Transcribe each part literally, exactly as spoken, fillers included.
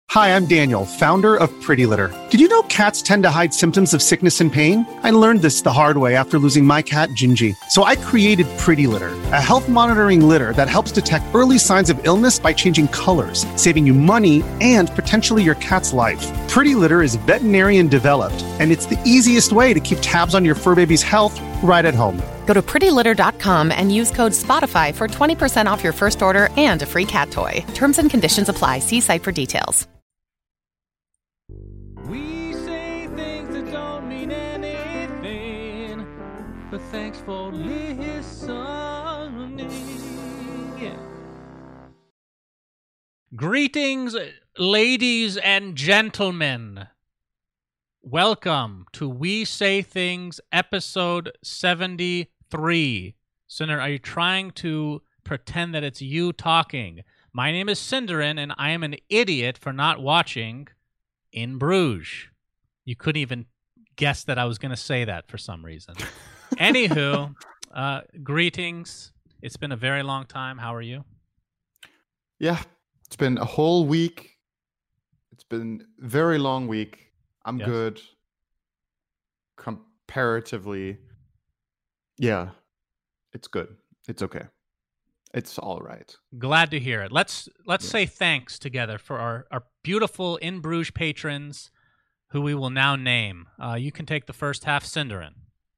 Hi, I'm Daniel, founder of Pretty Litter. Did you know cats tend to hide symptoms of sickness and pain? I learned this the hard way after losing my cat, Gingy. So I created Pretty Litter, a health monitoring litter that helps detect early signs of illness by changing colors, saving you money and potentially your cat's life. Pretty Litter is veterinarian developed, and it's the easiest way to keep tabs on your fur baby's health right at home. Go to pretty litter dot com and use code SPOTIFY for twenty percent off your first order and a free cat toy. Terms and conditions apply. See site for details. We say things that don't mean anything, but thanks for listening. Yeah. Greetings, ladies and gentlemen. Welcome to We Say Things, episode seventy-three. Sinner, are you trying to pretend that it's you talking? My name is Cinderin, and I am an idiot for not watching In Bruges. You couldn't even guess that I was going to say that for some reason. Anywho, uh, greetings. It's been a very long time. How are you? Yeah, it's been a whole week. It's been a very long week. I'm Yes. good. Comparatively, yeah, it's good. It's okay. It's all right. Glad to hear it. Let's let's Yeah. say thanks together for our, our beautiful In Bruges patrons who we will now name. Uh, you can take the first half, Cinderin.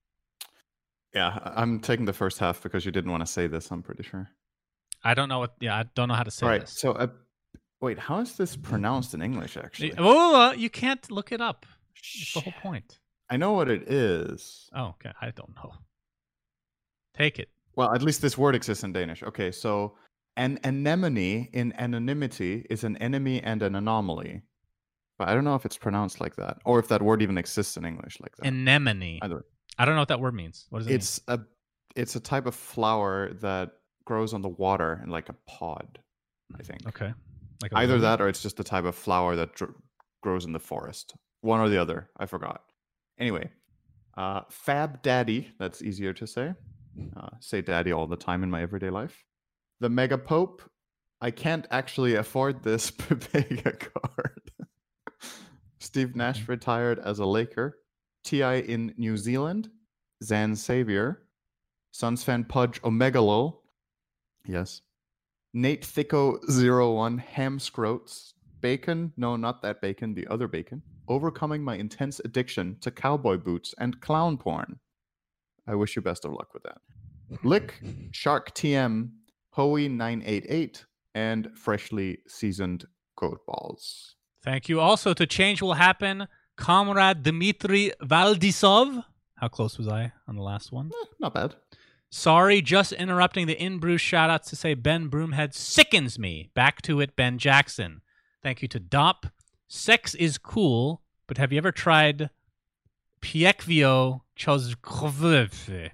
Yeah, I- I'm taking the first half because you didn't want to say this, I'm pretty sure. I don't know what. Yeah, I don't know how to say All right, this. so uh, wait, how is this pronounced in English, actually? Oh, uh, you can't look it up. That's the whole Shit. point. I know what it is. Oh, okay. I don't know. Take it. Well, at least this word exists in Danish. Okay, so an anemone in anonymity is an enemy and an anomaly. But I don't know if it's pronounced like that, or if that word even exists in English like that. Anemone. Either. I don't know what that word means. What does it It's a it's a type of flower that grows on the water in like a pod, I think. mean? Okay. Like a Either lily? that or it's just a type of flower that dr- grows in the forest. One or the other. I forgot. Anyway, uh, Fab Daddy, that's easier to say. Uh, say daddy all the time in my everyday life. The Mega Pope, I can't actually afford this Pepega card. Steve Nash retired as a Laker. T I in New Zealand. Zan Savior. Suns fan Pudge Omegalol. Yes. Nate Thicko zero one Ham Scroats. Bacon, no, not that bacon, the other bacon. Overcoming my intense addiction to cowboy boots and clown porn. I wish you best of luck with that. Lick, Shark T M, Hoey nine eight eight, and freshly seasoned goat balls. Thank you. Also, to change will happen, Comrade Dmitry Valdisov. How close was I on the last one? Eh, not bad. Sorry, just interrupting the In Bruges shoutouts to say Ben Broomhead sickens me. Back to it, Ben Jackson. Thank you to Dop. Sex is cool, but have you ever tried Piekvio Chozkrvv?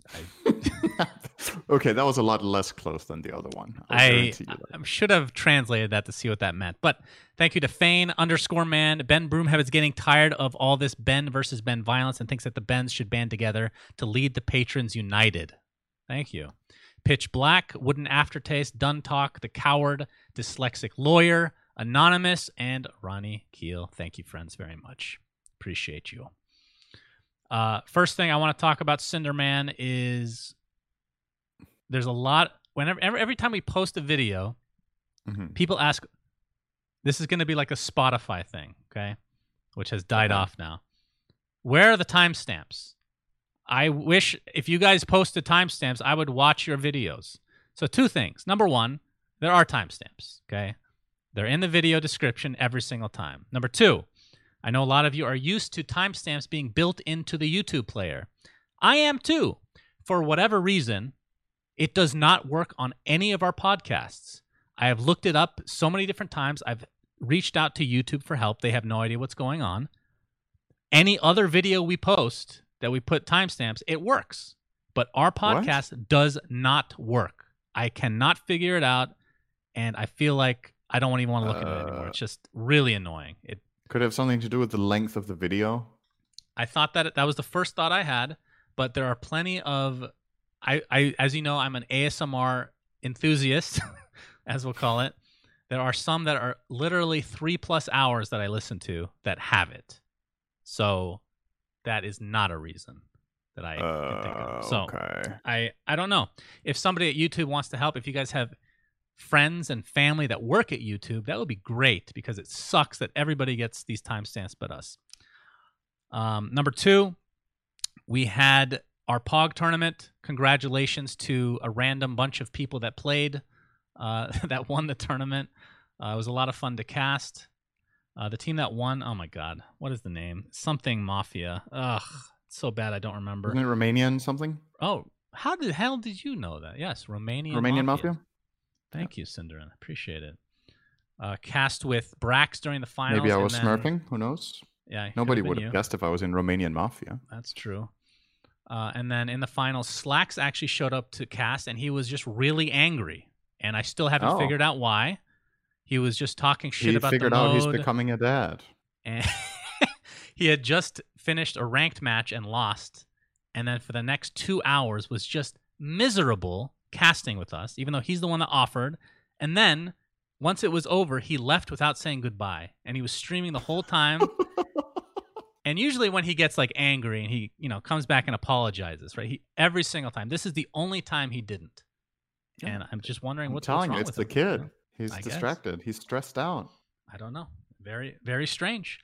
Okay, that was a lot less close than the other one. I'll I, guarantee you that. I should have translated that to see what that meant. But thank you to Fane underscore man. Ben Broomhead is getting tired of all this Ben versus Ben violence and thinks that the Bens should band together to lead the patrons united. Thank you. Pitch Black, Wooden Aftertaste, Dun Talk, The Coward, Dyslexic Lawyer, Anonymous, and Ronnie Keel. Thank you, friends, very much. Appreciate you. Uh, first thing I want to talk about Cinderman is there's a lot. Whenever every, every time we post a video, Mhm. people ask. This is going to be like a Spotify thing, okay, which has died Okay. off now. Where are the timestamps? I wish if you guys posted timestamps, I would watch your videos. So two things. Number one, there are timestamps. Okay, they're in the video description every single time. Number two, I know a lot of you are used to timestamps being built into the YouTube player. I am too. For whatever reason, it does not work on any of our podcasts. I have looked it up so many different times. I've reached out to YouTube for help. They have no idea what's going on. Any other video we post that we put timestamps, it works. But our podcast does not work. I cannot figure it out, and I feel like I don't even want to look at it anymore. Uh, It's just really annoying. It Could it have something to do with the length of the video? I thought that that was the first thought I had, but there are plenty of I, I as you know, I'm an A S M R enthusiast, as we'll call it. there are some that are literally three plus hours that I listen to that have it. So that is not a reason that I uh, can think of. So okay. I, I don't know. If somebody at YouTube wants to help, if you guys have friends and family that work at YouTube, that would be great because it sucks that everybody gets these timestamps but us. Um, number two, we had our P O G tournament. Congratulations to a random bunch of people that played, uh, that won the tournament. Uh, it was a lot of fun to cast. Uh, the team that won, oh my God, what is the name? Something Mafia. Ugh, it's so bad I don't remember. Isn't it Romanian something? Oh, how the hell did you know that? Yes, Romanian Romanian Mafia. Mafia? Thank you, Cinderin. Appreciate it. Uh, cast with Brax during the finals. Maybe I and was then- smurfing. Who knows? Yeah, it Nobody could've been would you. have guessed if I was in Romanian Mafia. That's true. Uh, and then in the finals, Slacks actually showed up to cast, and he was just really angry. And I still haven't Oh. figured out why. He was just talking shit He about figured the out mode. he's becoming a dad. And he had just finished a ranked match and lost. And then for the next two hours was just miserable casting with us, even though he's the one that offered. And then once it was over, he left without saying goodbye. And he was streaming the whole time. And usually when he gets like angry and he, you know, comes back and apologizes, right? He every single time. This is the only time he didn't. Yeah. And I'm just wondering I'm what's, telling what's wrong you, it's with the him, you kid. know? He's I guess. distracted. He's stressed out. I don't know. Very, very strange.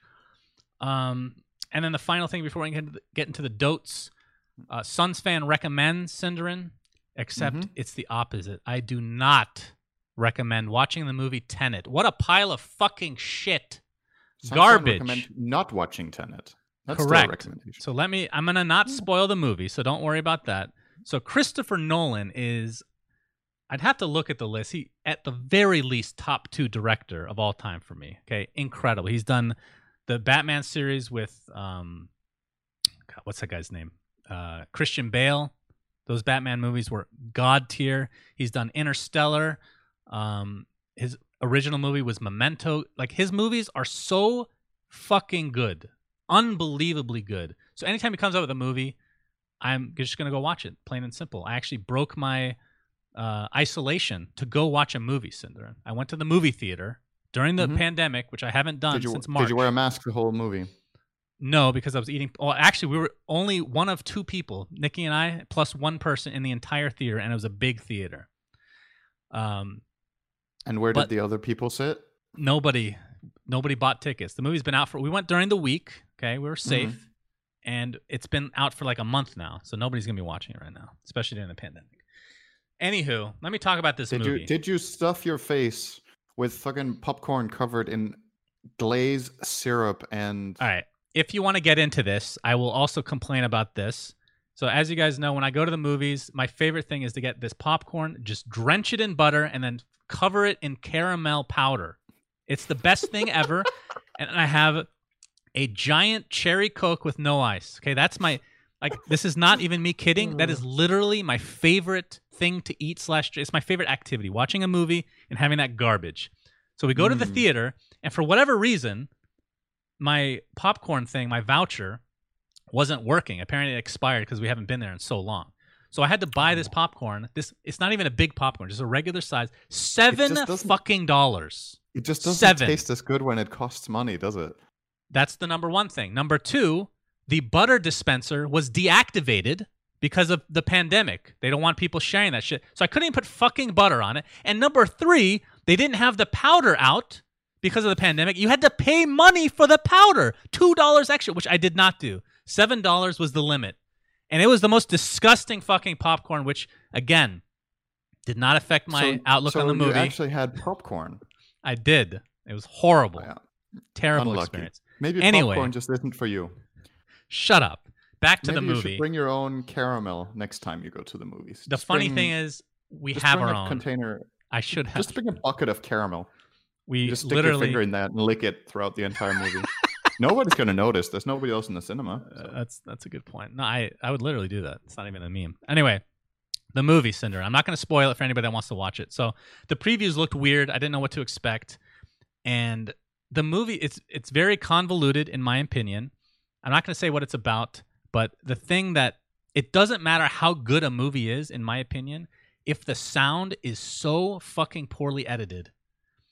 Um, and then the final thing before we get into the, get into the dotes, uh, Suns fan recommends Cinderin, except Mhm. it's the opposite. I do not recommend watching the movie Tenet. What a pile of fucking shit. Some fan Garbage. recommend not watching Tenet. That's still a Correct. recommendation. So let me, I'm going to not spoil the movie, so don't worry about that. So Christopher Nolan is, I'd have to look at the list. He, at the very least, top two director of all time for me. Okay, incredible. He's done the Batman series with, um, God, what's that guy's name? Uh, Christian Bale. Those Batman movies were god tier. He's done Interstellar. Um, his original movie was Memento. Like, his movies are so fucking good. Unbelievably good. So anytime he comes out with a movie, I'm just going to go watch it, plain and simple. I actually broke my uh, isolation to go watch a movie, Cinderin. I went to the movie theater during the Mhm. pandemic, which I haven't done Did you, since March. did you wear a mask the whole movie? No, because I was eating. Well, actually, we were only one of two people, Nikki and I, plus one person in the entire theater, and it was a big theater. Um, And where But- did the other people sit? nobody, nobody bought tickets. The movie's been out for. We went during the week. Okay, we were safe, Mm-hmm. and it's been out for like a month now, so nobody's gonna be watching it right now, especially during the pandemic. Anywho, let me talk about this Did movie. you did you stuff your face with fucking popcorn covered in glaze syrup and All right. If you want to get into this, I will also complain about this. So as you guys know, when I go to the movies, my favorite thing is to get this popcorn, just drench it in butter, and then cover it in caramel powder. It's the best thing ever. And I have a giant cherry Coke with no ice. Okay, that's my, like, this is not even me kidding. That is literally my favorite thing to eat slash, it's my favorite activity, watching a movie and having that garbage. So we go to the Mm. theater, and for whatever reason, my popcorn thing, my voucher, wasn't working. Apparently it expired because we haven't been there in so long. So I had to buy this popcorn. This it's not even a big popcorn, just a regular size. Seven doesn't- fucking dollars. it just doesn't Seven. taste as good when it costs money, does it? That's the number one thing. Number two, the butter dispenser was deactivated because of the pandemic. They don't want people sharing that shit. So I couldn't even put fucking butter on it. And number three, they didn't have the powder out because of the pandemic. You had to pay money for the powder. two dollars extra, which I did not do. seven dollars was the limit. And it was the most disgusting fucking popcorn, which, again, did not affect my So- outlook so on the you movie. actually had popcorn. I did. It was horrible. Oh, yeah. Terrible Unlucky. experience. Maybe Anyway. popcorn just isn't for you. Shut up. Back to Maybe the you movie. should bring your own caramel next time you go to the movies. The Just funny bring- thing is, we just have bring our a own. container. I should have. Just bring a bucket of caramel. we Just stick your literally. finger in that and lick it throughout the entire movie. Nobody's going to notice. There's nobody else in the cinema. Uh, so. that's that's a good point. No, I I would literally do that. It's not even a meme. Anyway, the movie Cinder. I'm not going to spoil it for anybody that wants to watch it. So the previews looked weird. I didn't know what to expect, and the movie it's it's very convoluted in my opinion. I'm not going to say what it's about, but the thing that it doesn't matter how good a movie is, in my opinion, if the sound is so fucking poorly edited,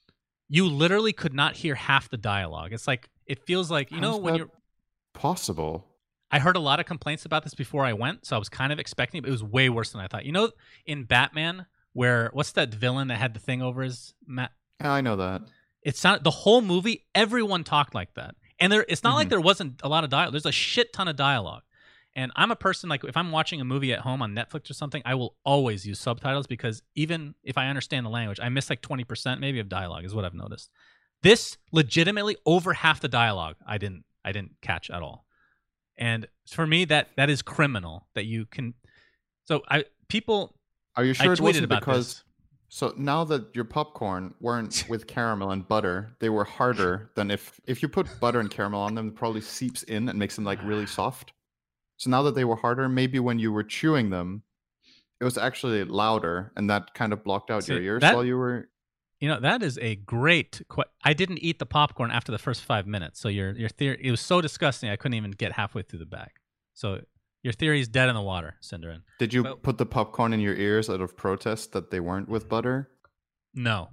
you literally could not hear half the dialogue. It's like it feels like you How's know when that you're. possible? I heard a lot of complaints about this before I went, so I was kind of expecting it, but it was way worse than I thought. You know, in Batman, where what's that villain that had the thing over his ma- Yeah, I know that. It sounded the whole movie. Everyone talked like that, and there. It's not Mhm. like there wasn't a lot of dialogue. There's a shit ton of dialogue, and I'm a person like if I'm watching a movie at home on Netflix or something, I will always use subtitles because even if I understand the language, I miss like twenty percent maybe of dialogue is what I've noticed. This legitimately over half the dialogue I didn't I didn't catch at all, and for me that that is criminal that you can. So I people Are you I sure it tweeted wasn't about because? this. So now that your popcorn weren't with caramel and butter, they were harder than if if you put butter and caramel on them, it probably seeps in and makes them like really soft. So now that they were harder, maybe when you were chewing them, it was actually louder, and that kind of blocked out your See, ears that- while you were. You know, that is a great que- I didn't eat the popcorn after the first five minutes. So your your theory, it was so disgusting I couldn't even get halfway through the bag. So your theory is dead in the water, Cinderin. Did you Well- put the popcorn in your ears out of protest that they weren't with butter? No.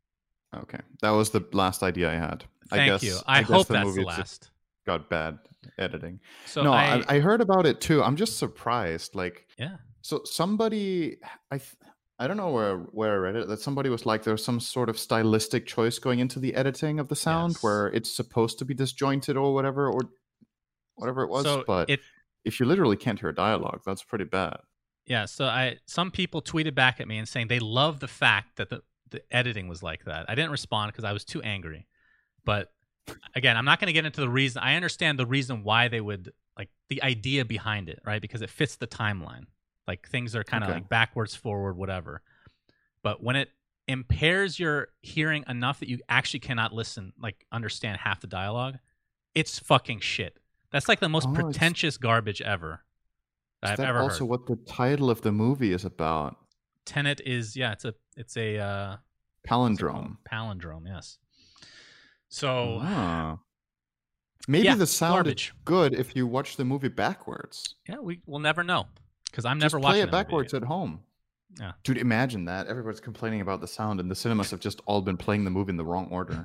Okay, that was the last idea I had. I Thank guess, you. I, guess hope the that's movie the just last. got bad editing. So no, I, I, I heard about it too. I'm just surprised. Like, yeah. so somebody, I, th- I don't know where where I read it, that somebody was like, there's some sort of stylistic choice going into the editing of the sound Yes. where it's supposed to be disjointed or whatever, or whatever it was. So but it if you literally can't hear dialogue, that's pretty bad. yeah, so I some people tweeted back at me and saying they love the fact that the, the editing was like that. I didn't respond because I was too angry. But again, I'm not going to get into the reason. I understand the reason why they would like the idea behind it, right? Because it fits the timeline. Like things are kind of Okay. like backwards, forward, whatever. But when it impairs your hearing enough that you actually cannot listen, like understand half the dialogue, it's fucking shit. That's like the most Oh, it's- pretentious garbage ever that Is I've that ever also heard. what the title of the movie is about? Tenet is yeah, it's a it's a uh, what's it Palindrome. called? Palindrome, yes. So Ah. Maybe Yeah, the sound garbage. is good if you watch the movie backwards. yeah, we will never know because I'm Just never play watching it the movie. backwards at home. Yeah. Dude, imagine that. Everybody's complaining about the sound, and the cinemas have just all been playing the movie in the wrong order.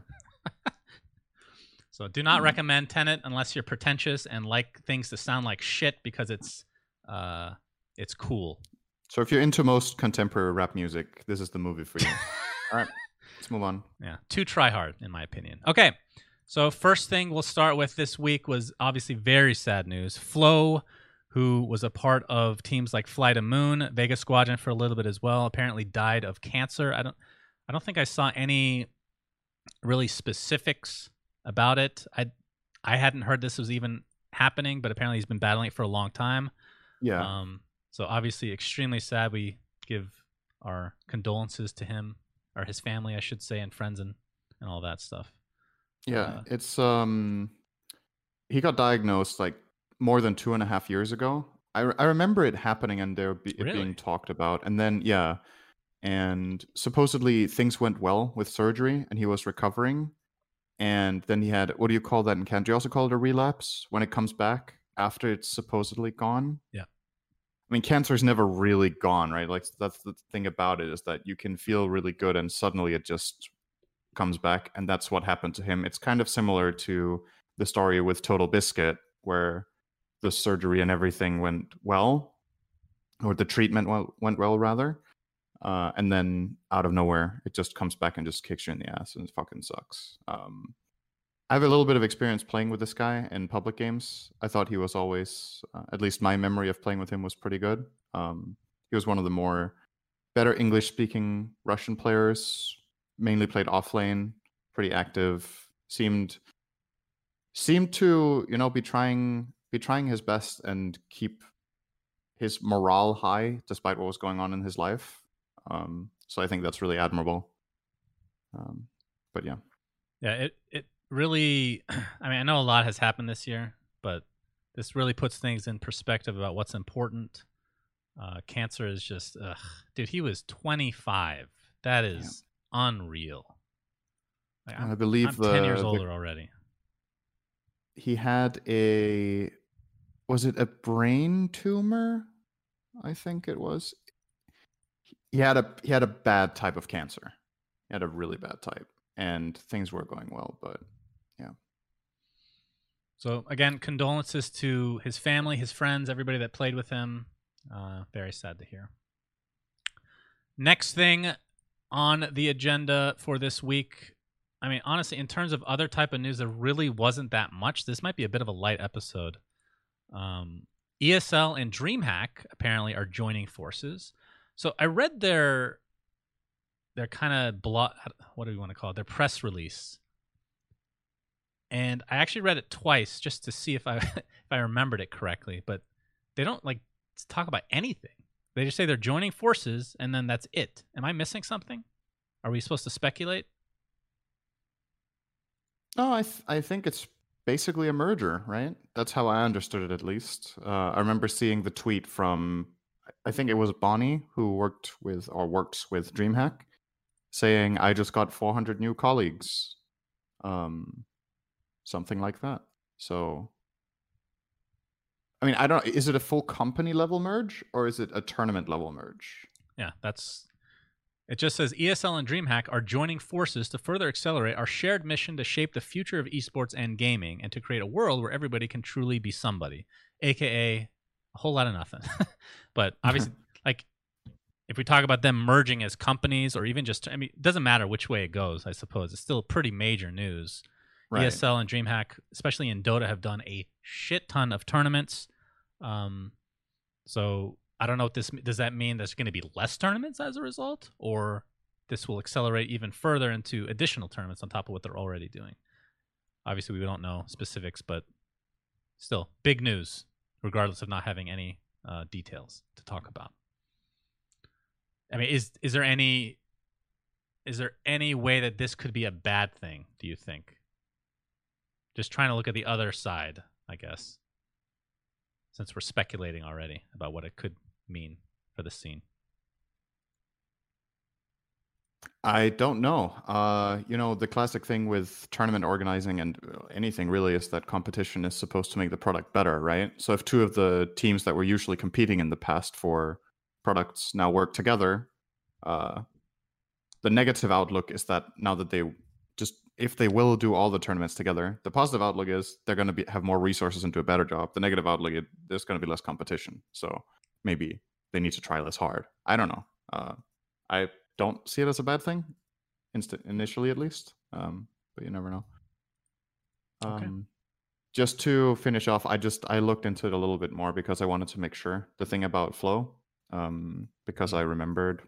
So do not Hmm. recommend Tenet unless you're pretentious and like things to sound like shit because it's uh it's cool. So if you're into most contemporary rap music, this is the movie for you. All right, let's move on. Yeah, too try hard in my opinion. Okay, so first thing we'll start with this week was obviously very sad news. Flo, who was a part of teams like Flight of Moon, Vega Squadron for a little bit as well, apparently died of cancer. I don't, I don't think I saw any really specifics about it. I, I hadn't heard this was even happening, but apparently he's been battling it for a long time. Yeah. Um, so obviously extremely sad. We give our condolences to him or his family, I should say, and friends and, and all that stuff. Yeah, Uh, it's um, he got diagnosed like more than two and a half years ago. I, re- I remember it happening and there be, it Really? being talked about, and then yeah, and supposedly things went well with surgery, and he was recovering, and then he had, what do you call that in Canada? Do you also call it a relapse when it comes back after it's supposedly gone? Yeah. I mean, cancer is never really gone, right? Like that's the thing about it, is that you can feel really good and suddenly it just comes back, and that's what happened to him. It's kind of similar to the story with Total Biscuit, where the surgery and everything went well, or the treatment wel- went well rather, uh, and then out of nowhere it just comes back and just kicks you in the ass, and it fucking sucks. Um, I have a little bit of experience playing with this guy in public games. I thought he was always, uh, at least my memory of playing with him was pretty good. Um, he was one of the more better English-speaking Russian players. Mainly played off lane, pretty active. Seemed seemed to, you know, be trying be trying his best and keep his morale high despite what was going on in his life. Um, so I think that's really admirable. Um, but yeah. Yeah, it it really. I mean, I know a lot has happened this year, but this really puts things in perspective about what's important. Uh, cancer is just, ugh. Dude. He was twenty-five. That is unreal. Like, And I I'm, believe I'm the, ten years the- older already. he had a, was it a brain tumor? I think it was. He had a he had a bad type of cancer. He had a really bad type. and things were going well, but yeah. So again, condolences to his family, his friends, everybody that played with him. Uh, very sad to hear. Next thing on the agenda for this week, I mean, honestly, in terms of other type of news, there really wasn't that much. This might be a bit of a light episode. Um, E S L and DreamHack apparently are joining forces. So I read their their kind of blo- what do we want to call it? Their press release, and I actually read it twice just to see if I if I remembered it correctly. But they don't like talk about anything. They just say they're joining forces, and then that's it. Am I missing something? Are we supposed to speculate? No, I th- I think it's basically a merger, right? That's how I understood it, at least. Uh, I remember seeing the tweet from, I think it was Bonnie, who worked with or works with DreamHack, saying, "I just got four hundred new colleagues," um, something like that. So, I mean, I don't. Is it a full company level merge or is it a tournament level merge? Yeah, that's. It just says E S L and DreamHack are joining forces to further accelerate our shared mission to shape the future of esports and gaming and to create a world where everybody can truly be somebody, aka a whole lot of nothing. But obviously, like, if we talk about them merging as companies or even just, I mean, it doesn't matter which way it goes, I suppose. It's still pretty major news. Right. E S L and DreamHack, especially in Dota, have done a shit ton of tournaments. Um, so... I don't know what this does. That mean there's going to be less tournaments as a result, or this will accelerate even further into additional tournaments on top of what they're already doing? Obviously, we don't know specifics, but still, big news, regardless of not having any uh, details to talk about. I mean, is is there any is there any way that this could be a bad thing? Do you think? Just trying to look at the other side, I guess, since we're speculating already about what it could mean for the scene. I don't know. Uh, you know, the classic thing with tournament organizing and anything really is that competition is supposed to make the product better, right? So if two of the teams that were usually competing in the past for products now work together, uh, the negative outlook is that now that they just, if they will do all the tournaments together, the positive outlook is they're going to be have more resources and do a better job. The negative outlook is there's going to be less competition. So maybe they need to try less hard. I don't know. Uh, I don't see it as a bad thing, instant initially at least. Um, but you never know. Um, Okay. Just to finish off, I just I looked into it a little bit more because I wanted to make sure the thing about Flow, um, because I remembered.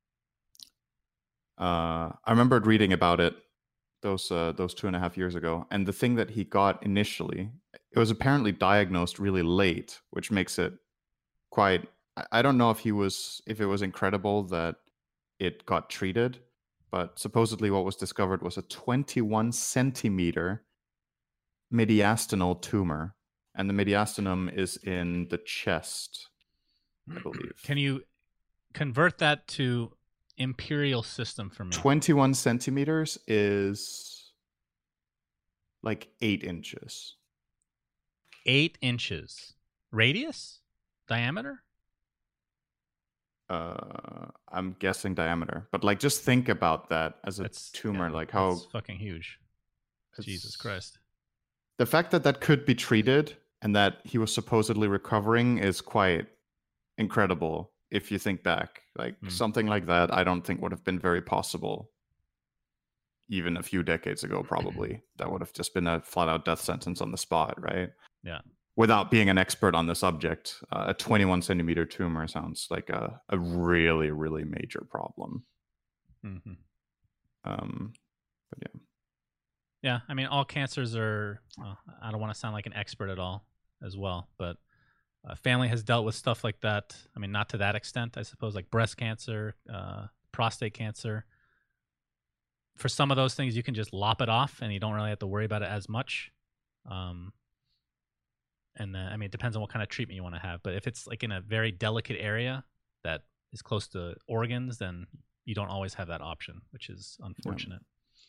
Uh, I remembered reading about it those uh, those two and a half years ago, and the thing that he got initially, it was apparently diagnosed really late, which makes it quite. I don't know if he was if it was incredible that it got treated, but supposedly what was discovered was a twenty-one centimeter mediastinal tumor, and the mediastinum is in the chest, I believe. Can you convert that to imperial system for me? twenty-one centimeters is like eight inches. Eight inches. Radius? Diameter? Uh, I'm guessing diameter, but like just think about that as a That's tumor, yeah, like how that's fucking huge. Jesus it's- Christ. the fact that that could be treated and that he was supposedly recovering is quite incredible. If you think back, like Mm. something like that, I don't think would have been very possible even a few decades ago. Probably that would have just been a flat out death sentence on the spot, right? Yeah. Without being an expert on the subject, uh, a twenty-one centimeter tumor sounds like a, a really, really major problem. Mm-hmm. Um, but yeah. Yeah, I mean, all cancers are, well, I don't want to sound like an expert at all as well, but uh, family has dealt with stuff like that. I mean, not to that extent, I suppose, like breast cancer, uh, prostate cancer. For some of those things, you can just lop it off and you don't really have to worry about it as much. Um, and then, I mean, it depends on what kind of treatment you want to have. But if it's like in a very delicate area that is close to organs, then you don't always have that option, which is unfortunate.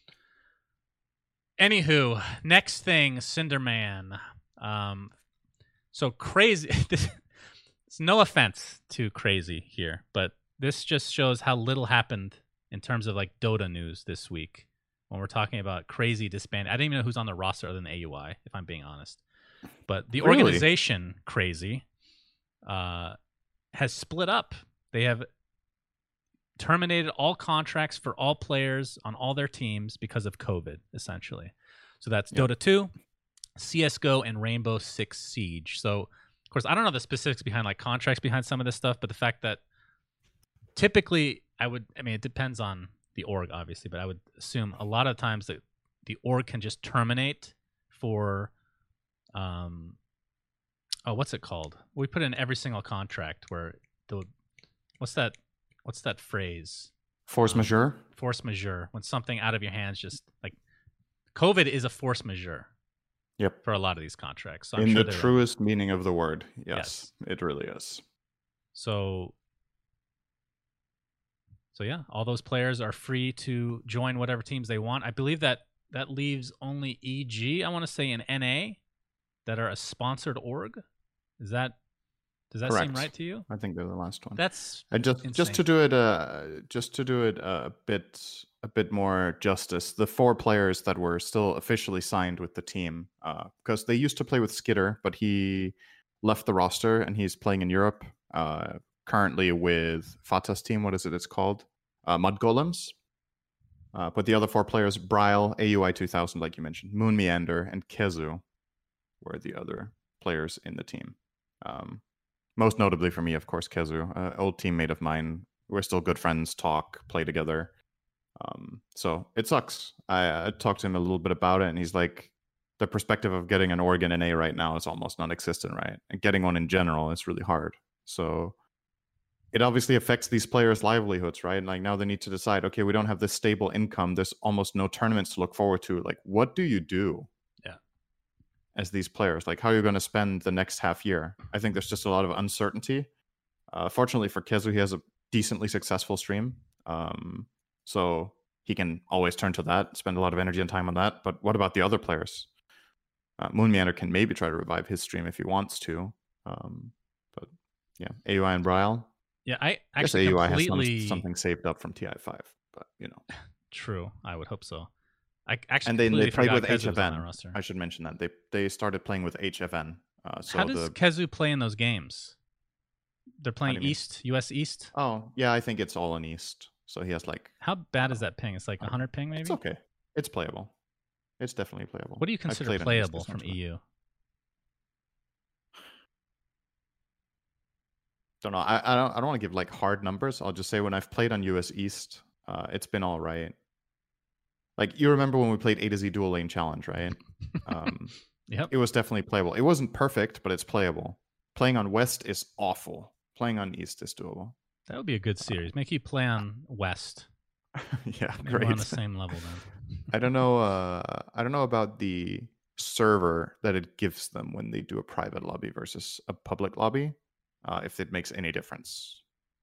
Yeah. Anywho, next thing, Cinderman. Um, so crazy. This, it's no offense to crazy here, but this just shows how little happened in terms of like Dota news this week. when we're talking about crazy disband. I didn't even know who's on the roster other than A U I, if I'm being honest. But the Really? organization, crazy, uh, has split up. They have terminated all contracts for all players on all their teams because of COVID, essentially. So that's Yep. Dota two, C S G O, and Rainbow Six Siege. So, of course, I don't know the specifics behind like contracts behind some of this stuff, but the fact that typically I would, I mean, it depends on the org, obviously, but I would assume a lot of times that the org can just terminate for, um, oh, what's it called? We put in every single contract where the, what's that? What's that phrase? Force Um, majeure. Force majeure. When something out of your hands just like COVID is a force majeure Yep. for a lot of these contracts. So I'm In sure the they're- truest meaning of the word, yes, Yes. it really is. So, so yeah, all those players are free to join whatever teams they want. I believe that that leaves only E G, I want to say, and N A that are a sponsored org. Is that does that seem Correct. right to you? I think they're the last one. That's And just just to insane. do it, uh, just to do it a bit a bit more justice, the four players that were still officially signed with the team, because they used to play with Skitter, but he left the roster and he's playing in Europe. Uh, currently with Fata's team. What is it? It's called uh, Mud Golems. Uh, but the other four players, Bryle, A U I two thousand, like you mentioned, Moon Meander, and Kezu were the other players in the team. Um, most notably for me, of course, Kezu, an old teammate of mine. We're still good friends, talk, play together. Um, so it sucks. I, I talked to him a little bit about it, and he's like, the perspective of getting an organ in A right now is almost non-existent, right? And getting one in general is really hard. So it obviously affects these players' livelihoods, right? Like now they need to decide, okay, we don't have this stable income. There's almost no tournaments to look forward to. Like, what do you do? Yeah. As these players, like how are you going to spend the next half year? I think there's just a lot of uncertainty. Uh, fortunately for Kezu, he has a decently successful stream. Um, so he can always turn to that, spend a lot of energy and time on that. But what about the other players? Uh, Moon Meander can maybe try to revive his stream if he wants to. Um, but yeah, A U I and Bryle. Yeah, I I guess actually A U I has completely some, something saved up from T I five, but you know. True. I would hope so. I actually And they, they completely played forgot with Kezu was on that H F N. roster. I should mention that they they started playing with H F N. Uh, so How does the Kezu play in those games? They're do playing you mean? East, U S East. oh yeah, I think it's all in East. So he has like How bad is that ping? It's like one hundred ping, maybe. it's okay. It's playable. It's definitely playable. What do you I've consider played on East playable this from much, E U? Don't know. I, I don't. I don't want to give like hard numbers. I'll just say when I've played on U S East, uh, it's been all right. Like you remember when we played A to Z Dual Lane Challenge, right? Um, Yep. it was definitely playable. It wasn't perfect, but it's playable. Playing on West is awful. Playing on East is doable. That would be a good series. Make you play on West. Yeah, Maybe we're on great. the same level then. I don't know. Uh, I don't know about the server that it gives them when they do a private lobby versus a public lobby. Uh, if it makes any difference.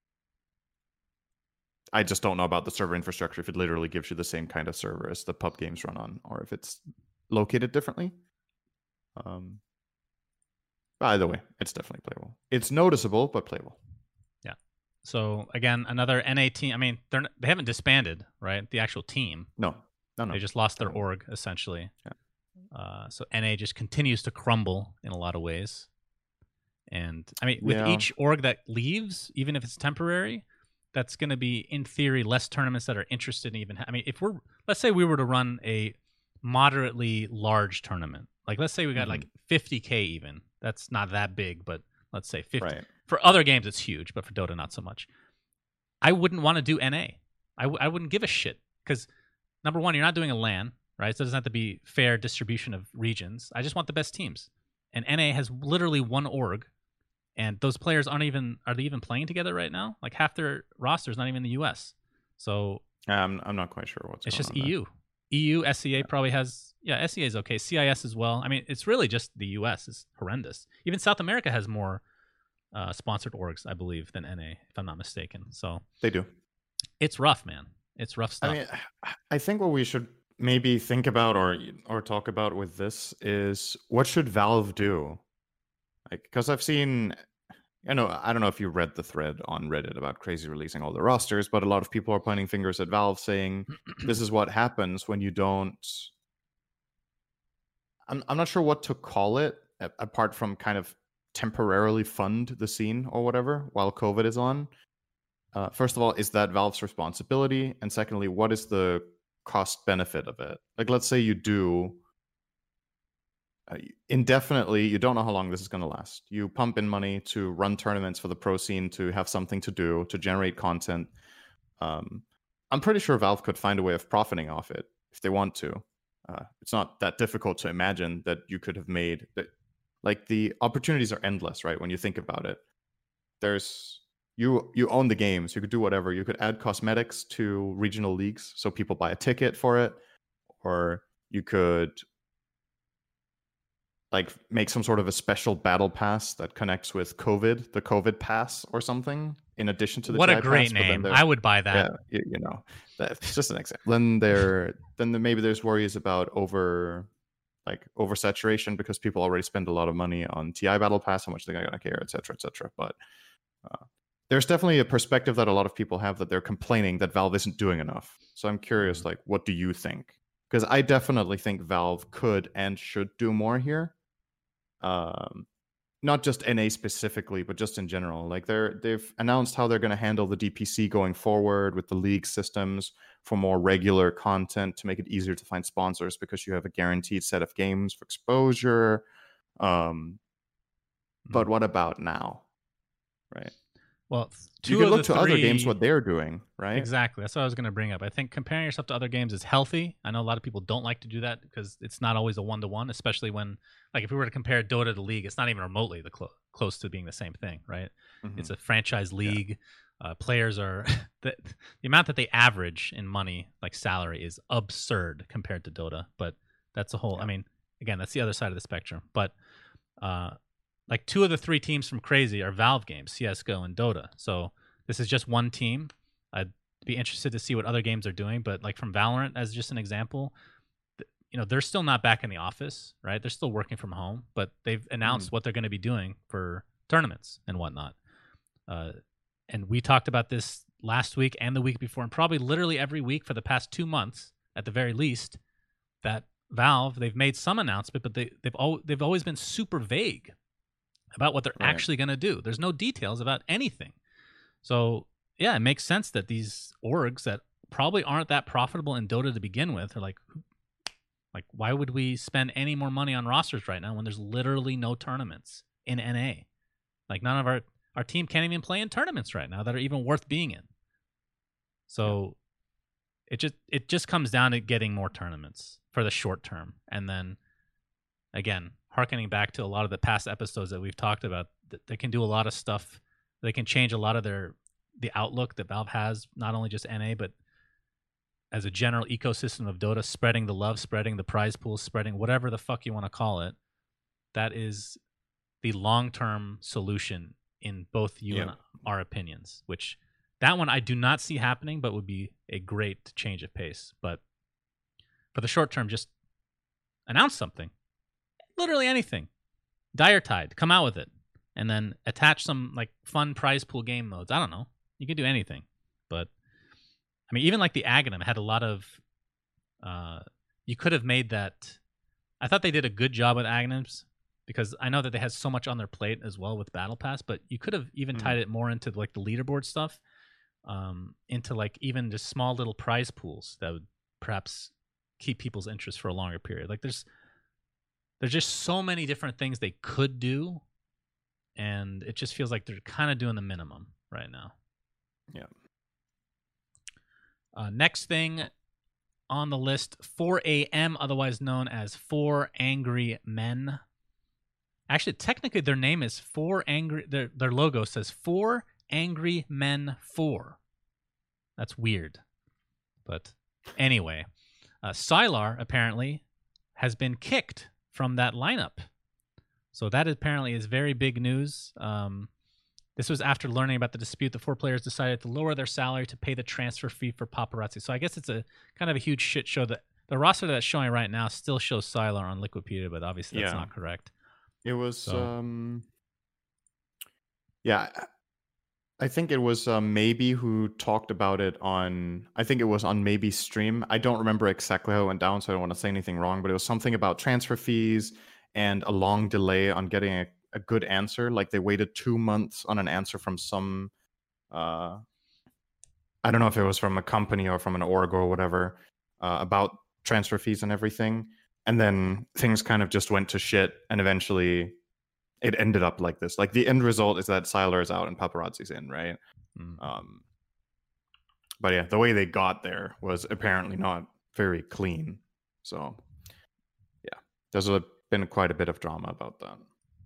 I just don't know about the server infrastructure. If it literally gives you the same kind of server as the pub games run on, or if it's located differently. Um. By the way, it's definitely playable. It's noticeable, but playable. So again, another N A team. I mean, they're n- they haven't disbanded, right? The actual team. No, no, no. They just lost their No. org essentially. Yeah. Uh, so N A just continues to crumble in a lot of ways. And I mean, with Yeah. each org that leaves, even if it's temporary, that's going to be in theory less tournaments that are interested in even. Ha- I mean, if we're let's say we were to run a moderately large tournament, like let's say we got Mhm. like fifty K even. That's not that big, but let's say fifty. Right. For other games, it's huge, but for Dota, not so much. I wouldn't want to do N A. I, w- I wouldn't give a shit because number one, you're not doing a LAN, right? So it doesn't have to be fair distribution of regions. I just want the best teams. And N A has literally one org, and those players aren't even are they even playing together right now? Like half their roster is not even in the U S. So I'm I'm not quite sure what's it's going just on E there. U. E U, S C A probably has yeah, S C A is okay. C I S as well. I mean, it's really just the U S is horrendous. Even South America has more uh, sponsored orgs, I believe, than N A, if I'm not mistaken. So They do. it's rough, man. It's rough stuff. I mean, I think what we should maybe think about or or talk about with this is what should Valve do? Like, because I've seen I know I don't know if you read the thread on Reddit about Crazy releasing all the rosters, but a lot of people are pointing fingers at Valve saying this is what happens when you don't. I'm I'm not sure what to call it apart from kind of temporarily fund the scene or whatever while COVID is on. Uh, first of all, is that Valve's responsibility? And secondly, what is the cost benefit of it? Like, let's say you do uh, indefinitely, you don't know how long this is going to last. You pump in money to run tournaments for the pro scene, to have something to do, to generate content. Um, I'm pretty sure Valve could find a way of profiting off it if they want to. Uh, it's not that difficult to imagine that you could have made that. Like, the opportunities are endless, right? When you think about it, there's you you own the games. You could do whatever. You could add cosmetics to regional leagues, so people buy a ticket for it, or you could like make some sort of a special battle pass that connects with COVID, the COVID pass or something, in addition to the what T I a great pass, but then name. there- I would buy that. yeah, you, you know, that's just an example. Then there, then there, maybe there's worries about over, like oversaturation because people already spend a lot of money on T I Battle Pass, how much they're gonna care, et cetera, et cetera. But uh, there's definitely a perspective that a lot of people have that they're complaining that Valve isn't doing enough. So I'm curious, like, what do you think? Because I definitely think Valve could and should do more here. Um, not just N A specifically, but just in general. Like, they're they've announced how they're going to handle the D P C going forward with the league systems for more regular content to make it easier to find sponsors because you have a guaranteed set of games for exposure. Um, but what about now? Right. Well, two you can of look the to other three- games what they're doing, right? Exactly. That's what I was going to bring up. I think comparing yourself to other games is healthy. I know a lot of people don't like to do that because it's not always a one-to-one, especially when, like, if we were to compare Dota to League, it's not even remotely the clo- close to being the same thing, right? Mhm. It's a franchise league. Yeah. Uh, players are the, the amount that they average in money, like salary, is absurd compared to Dota. But that's a whole. Yeah. I mean, again, that's the other side of the spectrum. But uh, like two of the three teams from Crazy are Valve games, C S G O and Dota. So this is just one team. I'd be interested to see what other games are doing. But like from Valorant, as just an example, you know, they're still not back in the office, right? They're still working from home, but they've announced mm. what they're going to be doing for tournaments and whatnot. Uh, and we talked about this last week and the week before, and probably literally every week for the past two months, at the very least, that Valve, they've made some announcement, but they, they've al- they've always been super vague about what they're right. actually going to do. There's no details about anything. So, yeah, it makes sense that these orgs that probably aren't that profitable in Dota to begin with are like, like, why would we spend any more money on rosters right now when there's literally no tournaments in N A? Like, none of our, our team can't even play in tournaments right now that are even worth being in. So yeah. it just it just comes down to getting more tournaments for the short term. And then, again, hearkening back to a lot of the past episodes that we've talked about, they can do a lot of stuff. They can change a lot of their the outlook that Valve has, not only just N A, but as a general ecosystem of Dota, spreading the love, spreading the prize pools, spreading whatever the fuck you want to call it. That is the long-term solution in both you yeah. and our opinions, which that one I do not see happening, but would be a great change of pace. But for the short term, just announce something. Literally anything. Dire Tide, come out with it. And then attach some like fun prize pool game modes. I don't know. You could do anything. But I mean, even like the Aghanim had a lot of uh you could have made that. I thought they did a good job with Aghanims because I know that they had so much on their plate as well with Battle Pass, but you could have even mm-hmm. tied it more into like the leaderboard stuff, um, into like even just small little prize pools that would perhaps keep people's interest for a longer period. Like there's there's just so many different things they could do. And it just feels like they're kind of doing the minimum right now. Yeah. Uh, next thing on the list, four A M, otherwise known as Four Angry Men. Actually, technically, their name is Four Angry. Their their logo says Four Angry Men Four. That's weird, but anyway, uh, Sylar apparently has been kicked from that lineup. So that apparently is very big news. Um, this was after learning about the dispute. The four players decided to lower their salary to pay the transfer fee for paparazzi. So I guess it's a kind of a huge shit show. That the roster that's showing right now still shows Sylar on Liquipedia, but obviously that's yeah. not correct. It was so. um, Yeah, I think it was uh, Maybe who talked about it on, I think it was on Maybe's stream. I don't remember exactly how it went down, so I don't want to say anything wrong, but it was something about transfer fees and a long delay on getting a, a good answer. Like they waited two months on an answer from some, uh, I don't know if it was from a company or from an org or whatever, uh, about transfer fees and everything. And then things kind of just went to shit, and eventually it ended up like this. Like the end result is that Siler is out and Paparazzi's in, right? Mm. Um, but yeah, the way they got there was apparently not very clean. So yeah, there's a, been quite a bit of drama about that.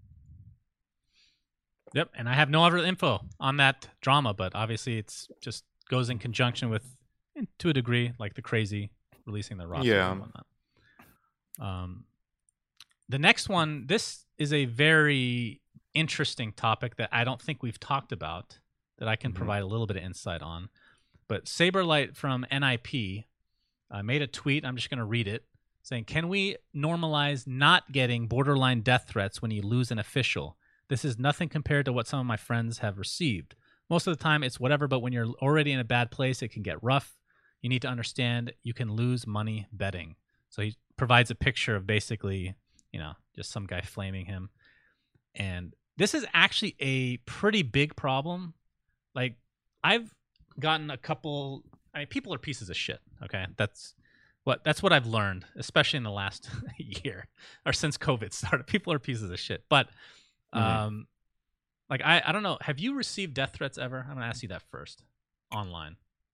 Yep, and I have no other info on that drama, but obviously it's just goes in conjunction with, to a degree, like the crazy releasing the roster yeah. and whatnot. Um, the next one, this is a very interesting topic that I don't think we've talked about, that I can mm-hmm. provide a little bit of insight on. But Saberlight from N I P uh, made a tweet. I'm just going to read it, saying, "Can we normalize not getting borderline death threats when you lose an official? This is nothing compared to what some of my friends have received. Most of the time, it's whatever, but when you're already in a bad place, it can get rough. You need to understand you can lose money betting." So he provides a picture of basically, you know, just some guy flaming him. And this is actually a pretty big problem. Like, I've gotten a couple, I mean, people are pieces of shit, okay? That's what that's what I've learned, especially in the last year, or since COVID started. People are pieces of shit. But, mm-hmm. um, like, I, I don't know, have you received death threats ever? I'm going to ask you that first, online.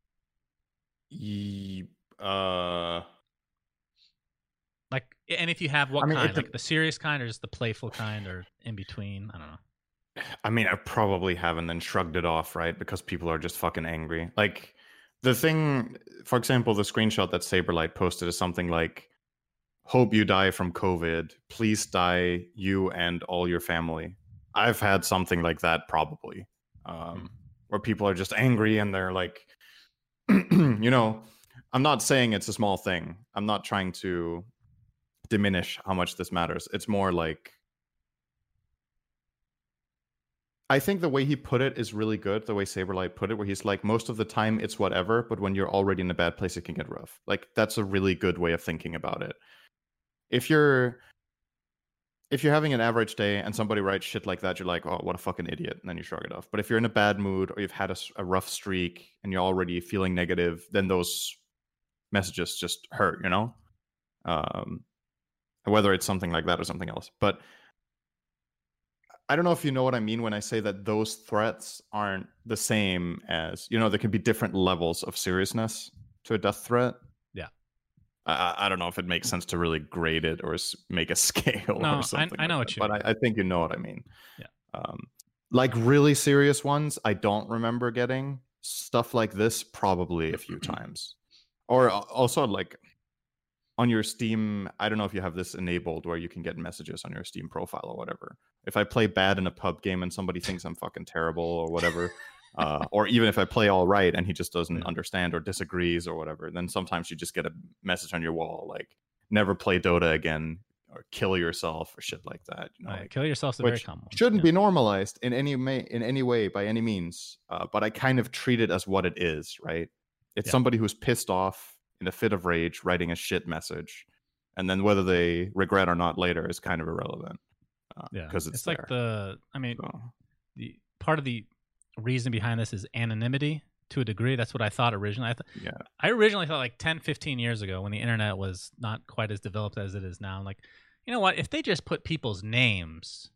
Ye- uh... Like, and if you have, what I mean, kind? the, like the serious kind, or just the playful kind, or in between? I don't know. I mean, I probably haven't then shrugged it off, right? Because people are just fucking angry. Like, the thing, for example, the screenshot that Saberlight posted is something like, "Hope you die from COVID. Please die, you and all your family." I've had something like that probably, um, mm. where people are just angry and they're like, you know, I'm not saying it's a small thing. I'm not trying to diminish how much this matters. It's more like, I think the way he put it is really good, the way Saberlight put it, where he's like, most of the time it's whatever, but when you're already in a bad place, it can get rough. Like, that's a really good way of thinking about it. If you're if you're having an average day and somebody writes shit like that, you're like, oh, what a fucking idiot, and then you shrug it off. But if you're in a bad mood, or you've had a, a rough streak and you're already feeling negative, then those messages just hurt, you know? Um, whether it's something like that or something else. But I don't know if you know what I mean when I say that those threats aren't the same as, you know, there can be different levels of seriousness to a death threat. Yeah. I, I don't know if it makes sense to really grade it or make a scale no, or something. I, I know like what that. you but mean. I, I think you know what I mean. Yeah. Um, like really serious ones, I don't remember getting. Stuff like this probably a few times. Or also like on your Steam, I don't know if you have this enabled where you can get messages on your Steam profile or whatever. If I play bad in a pub game and somebody thinks I'm fucking terrible or whatever, uh, or even if I play all right and he just doesn't yeah. understand or disagrees or whatever, then sometimes you just get a message on your wall like, never play Dota again, or kill yourself or shit like that. You know, right. like, kill yourself is a very common one. Shouldn't yeah. be normalized in any, may, in any way by any means, uh, but I kind of treat it as what it is, right? It's yeah. somebody who's pissed off in a fit of rage, writing a shit message, and then whether they regret or not later is kind of irrelevant. Uh, yeah, because it's, it's there. like the. I mean, so. the part of the reason behind this is anonymity to a degree. That's what I thought originally. I thought. Yeah. I originally thought like ten, fifteen years ago when the internet was not quite as developed as it is now. I'm like, you know what? If they just put people's names,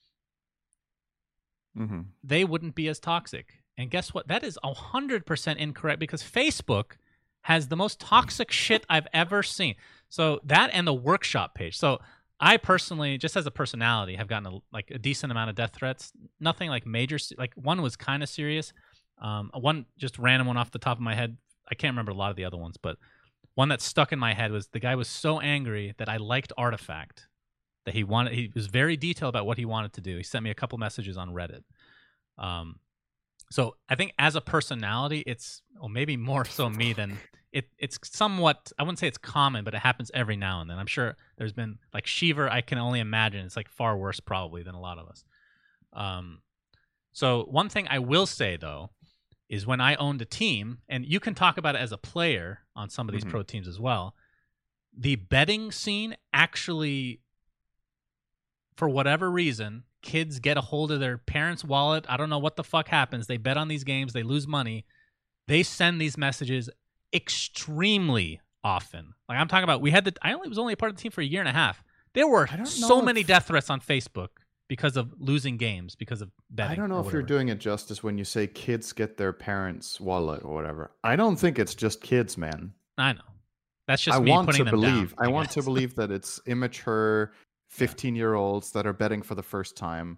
mm-hmm. they wouldn't be as toxic. And guess what? That is a hundred percent incorrect because Facebook has the most toxic shit I've ever seen. So that and the workshop page. So I personally, just as a personality, have gotten a, like a decent amount of death threats. Nothing like major. Like one was kind of serious. Um, one just random one off the top of my head. I can't remember a lot of the other ones, but one that stuck in my head was the guy was so angry that I liked Artifact, that he wanted. He was very detailed about what he wanted to do. He sent me a couple messages on Reddit. Um, so I think as a personality, it's well maybe more so me than. It, it's somewhat, I wouldn't say it's common, but it happens every now and then. I'm sure there's been, like Shiver, I can only imagine it's like far worse probably than a lot of us. Um, So one thing I will say though is when I owned a team, and you can talk about it as a player on some of these Mhm. pro teams as well, the betting scene actually, for whatever reason, kids get a hold of their parents' wallet. I don't know what the fuck happens. They bet on these games. They lose money. They send these messages extremely often. Like I'm talking about, we had the, I only was only a part of the team for a year and a half. There were I don't so know many if- death threats on Facebook because of losing games, because of betting. I don't know or if you're whatever. doing it justice when you say kids get their parents' wallet or whatever. I don't think it's just kids, man. I know. That's just I me want putting to them believe. down. I want to guess. believe that it's immature fifteen-year-olds that are betting for the first time.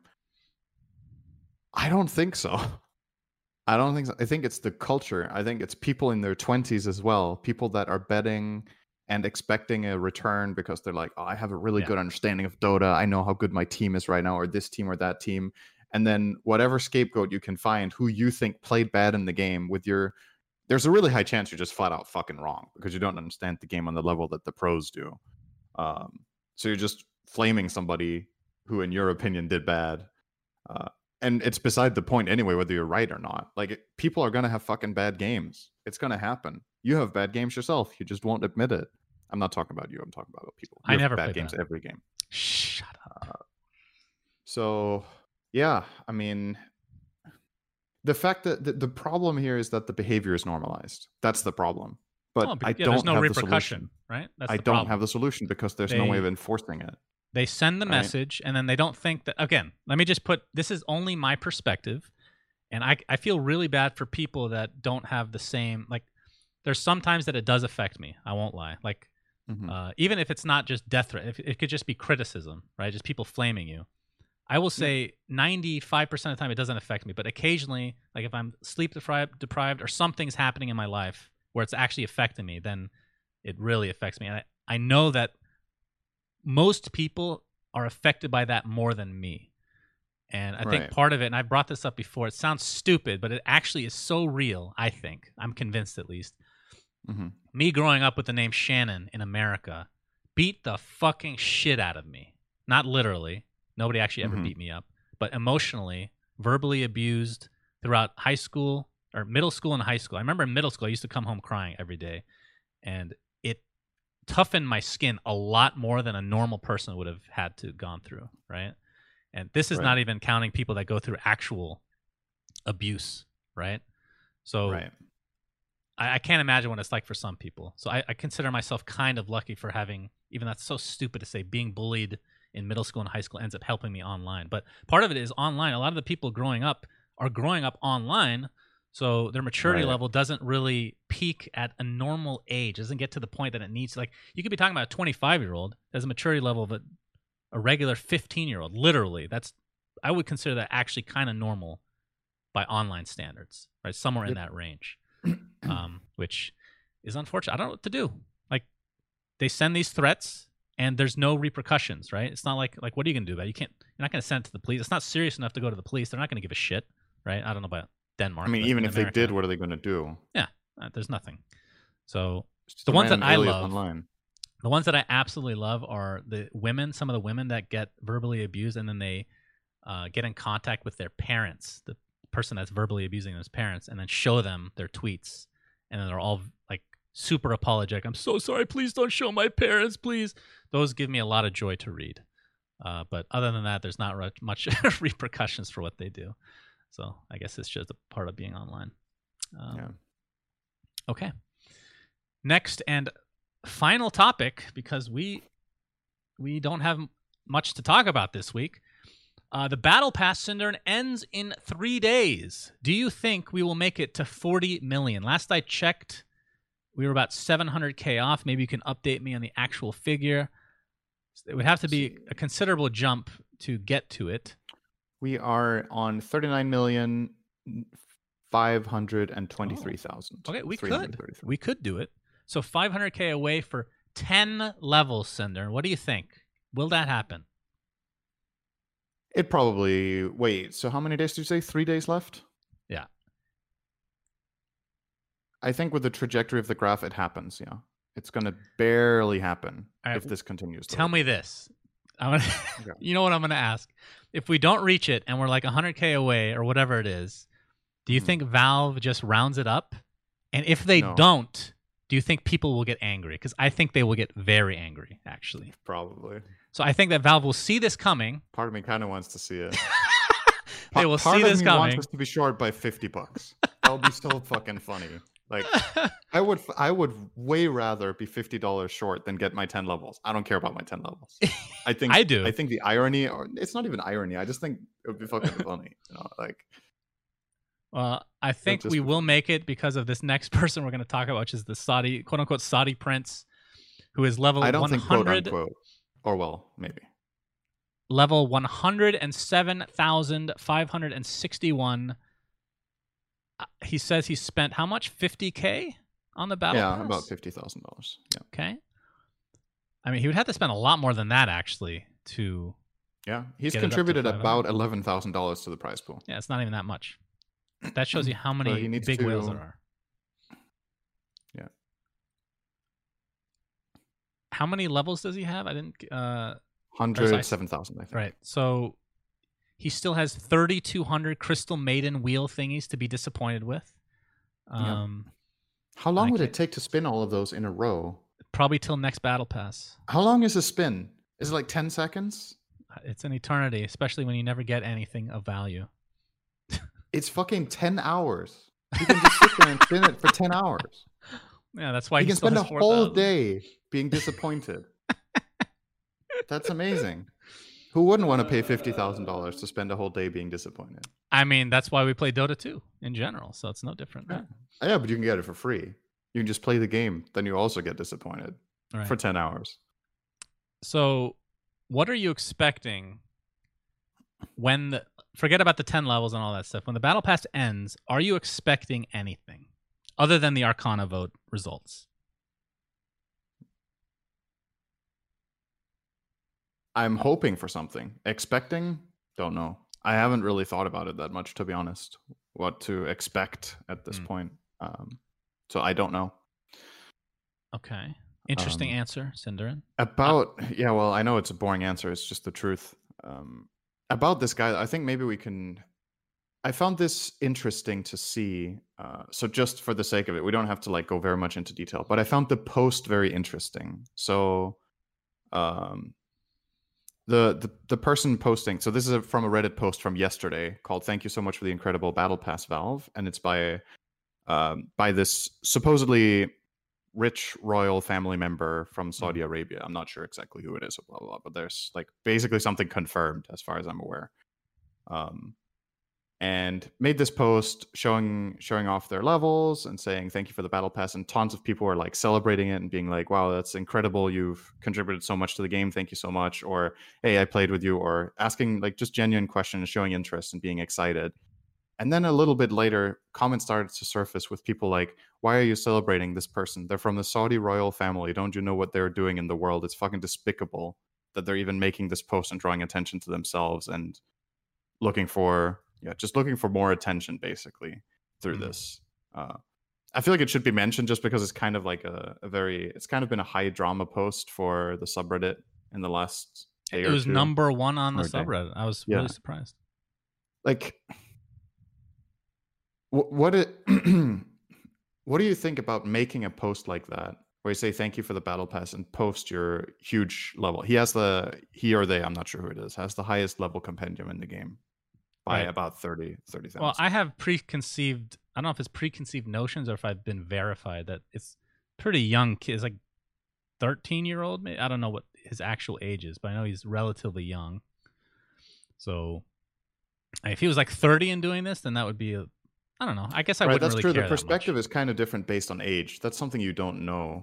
I don't think so. I don't think so. I think it's the culture. I think it's people in their twenties as well. People that are betting and expecting a return because they're like, oh, I have a really Yeah. good understanding of Dota. I know how good my team is right now, or this team or that team. And then whatever scapegoat you can find who you think played bad in the game with your, there's a really high chance you're just flat out fucking wrong because you don't understand the game on the level that the pros do. Um, so you're just flaming somebody who, in your opinion, did bad. Uh, and it's beside the point anyway, whether you're right or not. Like, it, people are going to have fucking bad games. It's going to happen. You have bad games yourself. You just won't admit it. I'm not talking about you. I'm talking about people. You I have never bad played games bad. every game. Shut up. So, yeah, I mean, the fact that the, the problem here is that the behavior is normalized. That's the problem. But Oh, but I yeah, don't there's no have repercussion, the solution. right? That's I the don't problem. have the solution because there's no way They- of enforcing it. They send the Right. message, and then they don't think that. Again, let me just put this is only my perspective, and I I feel really bad for people that don't have the same. Like, there's sometimes that it does affect me. I won't lie. Like, Mhm. uh, even if it's not just death threat, if it could just be criticism, right? Just people flaming you. I will say ninety-five percent of the time it doesn't affect me, but occasionally, like if I'm sleep deprived, deprived or something's happening in my life where it's actually affecting me, then it really affects me. And I, I know that most people are affected by that more than me. And I think Right. part of it, and I brought this up before, it sounds stupid, but it actually is so real, I think. I'm convinced at least. Mhm. Me growing up with the name Shannon in America beat the fucking shit out of me. Not literally. Nobody actually ever Mhm. beat me up. But emotionally, verbally abused throughout high school or middle school and high school. I remember in middle school, I used to come home crying every day. And it toughened my skin a lot more than a normal person would have had to gone through, right? And this is Right. not even counting people that go through actual abuse, right? So Right. I, I can't imagine what it's like for some people. So I, I consider myself kind of lucky for having, even that's so stupid to say, being bullied in middle school and high school ends up helping me online. But part of it is online. A lot of the people growing up are growing up online, so their maturity Right. level doesn't really peak at a normal age. It doesn't get to the point that it needs. Like, you could be talking about a twenty-five-year-old that has a maturity level of a, a regular fifteen-year-old. Literally, that's I would consider that actually kind of normal by online standards, right? Somewhere in Yep. that range, um, which is unfortunate. I don't know what to do. Like, they send these threats, and there's no repercussions, right? It's not like like what are you gonna do about it? You can't. You're not gonna send it to the police. It's not serious enough to go to the police. They're not gonna give a shit, right? I don't know about Denmark. I mean, but even in if they America, did, what are they going to do? uh, there's nothing. So It's just The a ones that random I alias love- online. the ones that I absolutely love are the women, some of the women that get verbally abused and then they uh, get in contact with their parents, the person that's verbally abusing those parents, and then show them their tweets. And then they're all like super apologetic. I'm so sorry. Please don't show my parents, please. Those give me a lot of joy to read. Uh, but other than that, there's not ru- much repercussions for what they do. So I guess it's just a part of being online. Um, Yeah. Okay. Next and final topic, because we we don't have m- much to talk about this week. Uh, the Battle Pass Cinder ends in three days. Do you think we will make it to forty million? Last I checked, we were about seven hundred K off. Maybe you can update me on the actual figure. It would have to be a considerable jump to get to it. We are on thirty-nine million five hundred twenty-three thousand. Okay, we could. We could do it. So five hundred K away for ten levels, Cinder. What do you think? Will that happen? It probably. Wait, so how many days did you say? Three days left? Yeah. I think with the trajectory of the graph, it happens, yeah. It's going to barely happen All right, if this continues. the Tell way me it is. this. I'm gonna, Okay. you know what I'm going to ask? If we don't reach it and we're like one hundred K away or whatever it is, do you Mhm. think Valve just rounds it up? And if they No. don't, do you think people will get angry? Because I think they will get very angry, actually. Probably. So I think that Valve will see this coming. Part of me kind of wants to see it. They will Part see of this me coming. wants us to be short by fifty bucks. That would be so fucking funny. Like, I would, I would way rather be fifty dollars short than get my ten levels. I don't care about my ten levels. I think I do. I think the irony, or it's not even irony. I just think it would be fucking funny. You know, like. Well, I think just we be will make it because of this next person we're going to talk about, which is the Saudi, quote unquote, Saudi prince, who is level I don't one think quote hundred, unquote, or well, maybe. level one hundred seven thousand five hundred sixty-one. Uh, he says he spent how much? fifty K on the battle Yeah, pass? about fifty thousand dollars. Yeah, Okay. I mean, he would have to spend a lot more than that, actually, to... yeah. He's Get it up to contributed five hundred. about eleven thousand dollars to the prize pool. Yeah, it's not even that much. That shows you how So many he needs big whales to- there are. Yeah. How many levels does he have? I didn't... Uh, Hundred seven thousand, I think. right. So he still has thirty-two hundred Crystal Maiden wheel thingies to be disappointed with. Yeah. Um, How long I would it can't- take to spin all of those in a row? Probably till next battle pass. How long is a spin? Is it like ten seconds? It's an eternity, especially when you never get anything of value. It's fucking ten hours. You can just sit there and spin it for ten hours. Yeah, that's why You he can still spend a has four whole thousand. day being disappointed. That's amazing. Who wouldn't want to pay fifty thousand dollars to spend a whole day being disappointed? I mean, that's why we play Dota two in general, so it's no different. Yeah. Yeah, but you can get it for free. You can just play the game, then you also get disappointed Right. for ten hours. So, what are you expecting when the forget about the ten levels and all that stuff? When the battle pass ends, are you expecting anything other than the Arcana vote results? I'm hoping for something. Expecting? Don't know. I haven't really thought about it that much, to be honest. What to expect at this Mm. point. Um, so I don't know. Okay. Interesting Um, answer, Cinderin. About yeah, well, I know it's a boring answer. It's just the truth. Um, about this guy, I think maybe we can. I found this interesting to see. Uh, so just for the sake of it, we don't have to like go very much into detail. But I found the post very interesting. So, um, the the the person posting. So this is a, from a Reddit post from yesterday called "Thank you so much for the incredible battle pass, Valve," and it's by um, by this supposedly rich royal family member from Saudi Arabia. I'm not sure exactly who it is, blah, blah, blah, but there's like basically something confirmed as far as I'm aware. Um, and made this post showing showing off their levels and saying thank you for the battle pass, and tons of people were like celebrating it and being like, wow, that's incredible, you've contributed so much to the game, thank you so much, or hey, I played with you, or asking like just genuine questions, showing interest and being excited. And then a little bit later, comments started to surface with people like, why are you celebrating this person? They're from the Saudi royal family. Don't you know what they're doing in the world? It's fucking despicable that they're even making this post and drawing attention to themselves and looking for, yeah, just looking for more attention, basically, through Mm. this. Uh, I feel like it should be mentioned just because it's kind of like a, a very, it's kind of been a high drama post for the subreddit in the last day It or was two. number one on the Or a day. subreddit. I was Yeah. really surprised. Like, wh- what it what do you think about making a post like that where you say thank you for the battle pass and post your huge level? He has the he or they, I'm not sure who it is, has the highest level compendium in the game by Right. about thirty thousand. Well, I have preconceived. I don't know if it's preconceived notions or if I've been verified that it's pretty young kid. It's like thirteen year old. Maybe. I don't know what his actual age is, but I know he's relatively young. So if he was like thirty and doing this, then that would be a. I don't know. I guess I right, wouldn't that's really true. care The that much. perspective is kind of different based on age. That's something you don't know.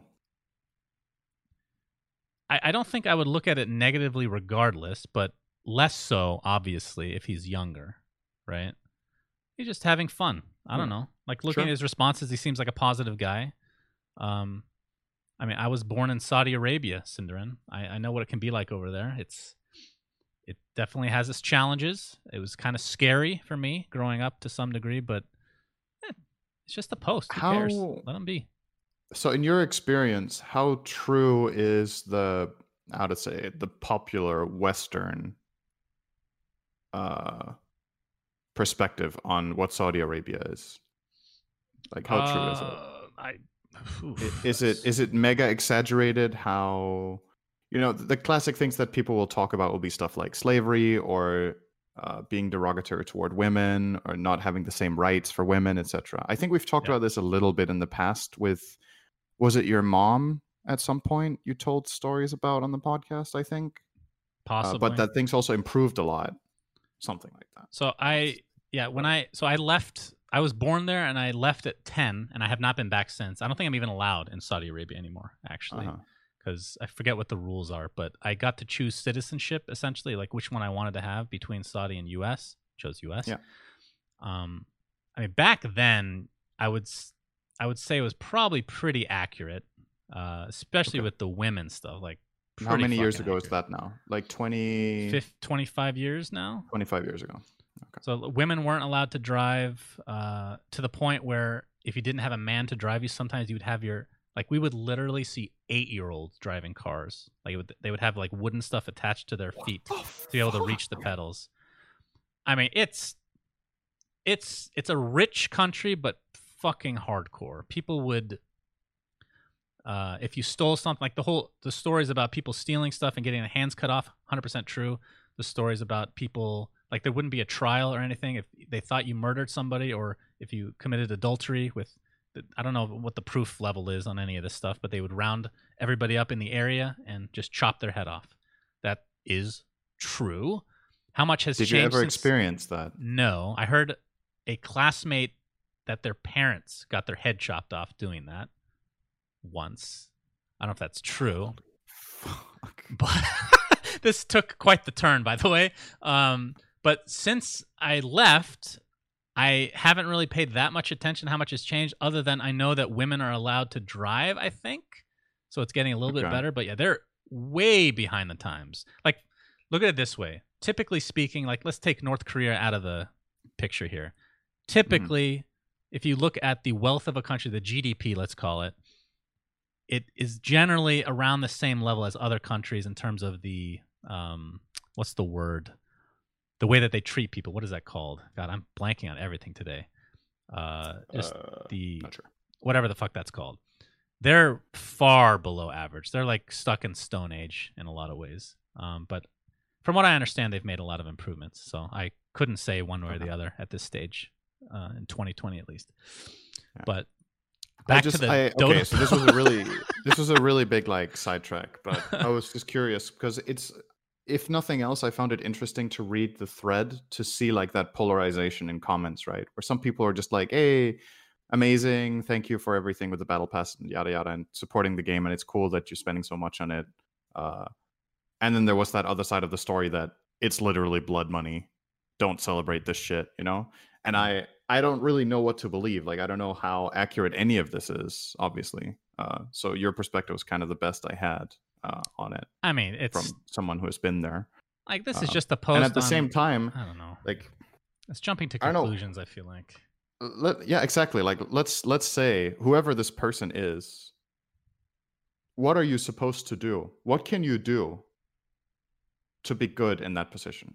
I, I don't think I would look at it negatively regardless, but less so, obviously, if he's younger, right? He's just having fun. I don't Yeah. know. Like looking Sure. at his responses, he seems like a positive guy. Um, I mean, I was born in Saudi Arabia, Cinderin. I, I know what it can be like over there. It's it definitely has its challenges. It was kind of scary for me growing up to some degree, but eh, it's just a post. Who cares? How- Let him be. So, in your experience, how true is the how to say it, the popular Western uh, perspective on what Saudi Arabia is. Like, how uh, true is it? I, oof, is it is it mega exaggerated? How, you know, the classic things that people will talk about will be stuff like slavery or uh, being derogatory toward women or not having the same rights for women, et cetera. I think we've talked yeah. about this a little bit in the past with, was it your mom at some point you told stories about on the podcast, I think? Possibly. Uh, but that things also improved a lot. Something like that. So I, yeah, when I, so I left, I was born there and I left at ten and I have not been back since. I don't think I'm even allowed in Saudi Arabia anymore, actually, because uh-huh. I forget what the rules are, but I got to choose citizenship, essentially, like which one I wanted to have between Saudi and U S. Chose U S. Yeah. Um, I mean, back then, I would, I would say it was probably pretty accurate, uh, especially okay. with the women stuff, like, how many years ago accurate. Is that now? Like twenty... Fifth, twenty-five years now? twenty-five years ago. Okay. So women weren't allowed to drive uh, to the point where if you didn't have a man to drive you, sometimes you would have your... Like, we would literally see eight-year-olds driving cars. Like, it would, they would have, like, wooden stuff attached to their feet to be able to reach the pedals. I mean, it's... It's it's a rich country, but fucking hardcore. People would... Uh, if you stole something, like the whole the stories about people stealing stuff and getting their hands cut off, one hundred percent true. The stories about people, like there wouldn't be a trial or anything if they thought you murdered somebody or if you committed adultery with, the, I don't know what the proof level is on any of this stuff, but they would round everybody up in the area and just chop their head off. That is true. How much has Did changed? Did you ever since... experience that? No. I heard a classmate that their parents got their head chopped off doing that. Once. I don't know if that's true. Fuck. But this took quite the turn, by the way. Um, but since I left, I haven't really paid that much attention how much has changed, other than I know that women are allowed to drive, I think. So it's getting a little okay. bit better. But yeah, they're way behind the times. Like, look at it this way. Typically speaking, like let's take North Korea out of the picture here. Typically, mm-hmm. if you look at the wealth of a country, the G D P, let's call it, it is generally around the same level as other countries in terms of the, um, what's the word? The way that they treat people. What is that called? God, I'm blanking on everything today. Uh, just uh, the, not sure. Whatever the fuck that's called. They're far below average. They're like stuck in Stone Age in a lot of ways. Um, but from what I understand, they've made a lot of improvements. So I couldn't say one way or the other at this stage, uh, in twenty twenty at least. Yeah. But back I just, to the I, okay, so this was a really this was a really big like sidetrack, but I was just curious because it's, if nothing else, I found it interesting to read the thread to see like that polarization in comments, right? Where some people are just like, "Hey, amazing, thank you for everything with the battle pass and yada yada, and supporting the game, and it's cool that you're spending so much on it." Uh, and then there was that other side of the story that it's literally blood money. Don't celebrate this shit, you know? And I. I don't really know what to believe. Like, I don't know how accurate any of this is, obviously. Uh, so your perspective was kind of the best I had uh, on it. I mean, it's from someone who has been there. Like, this uh, is just a post. And at the on, same time, I don't know. Like, it's jumping to conclusions. I, I feel like. Let, yeah, exactly. Like, let's let's say whoever this person is, what are you supposed to do? What can you do to be good in that position?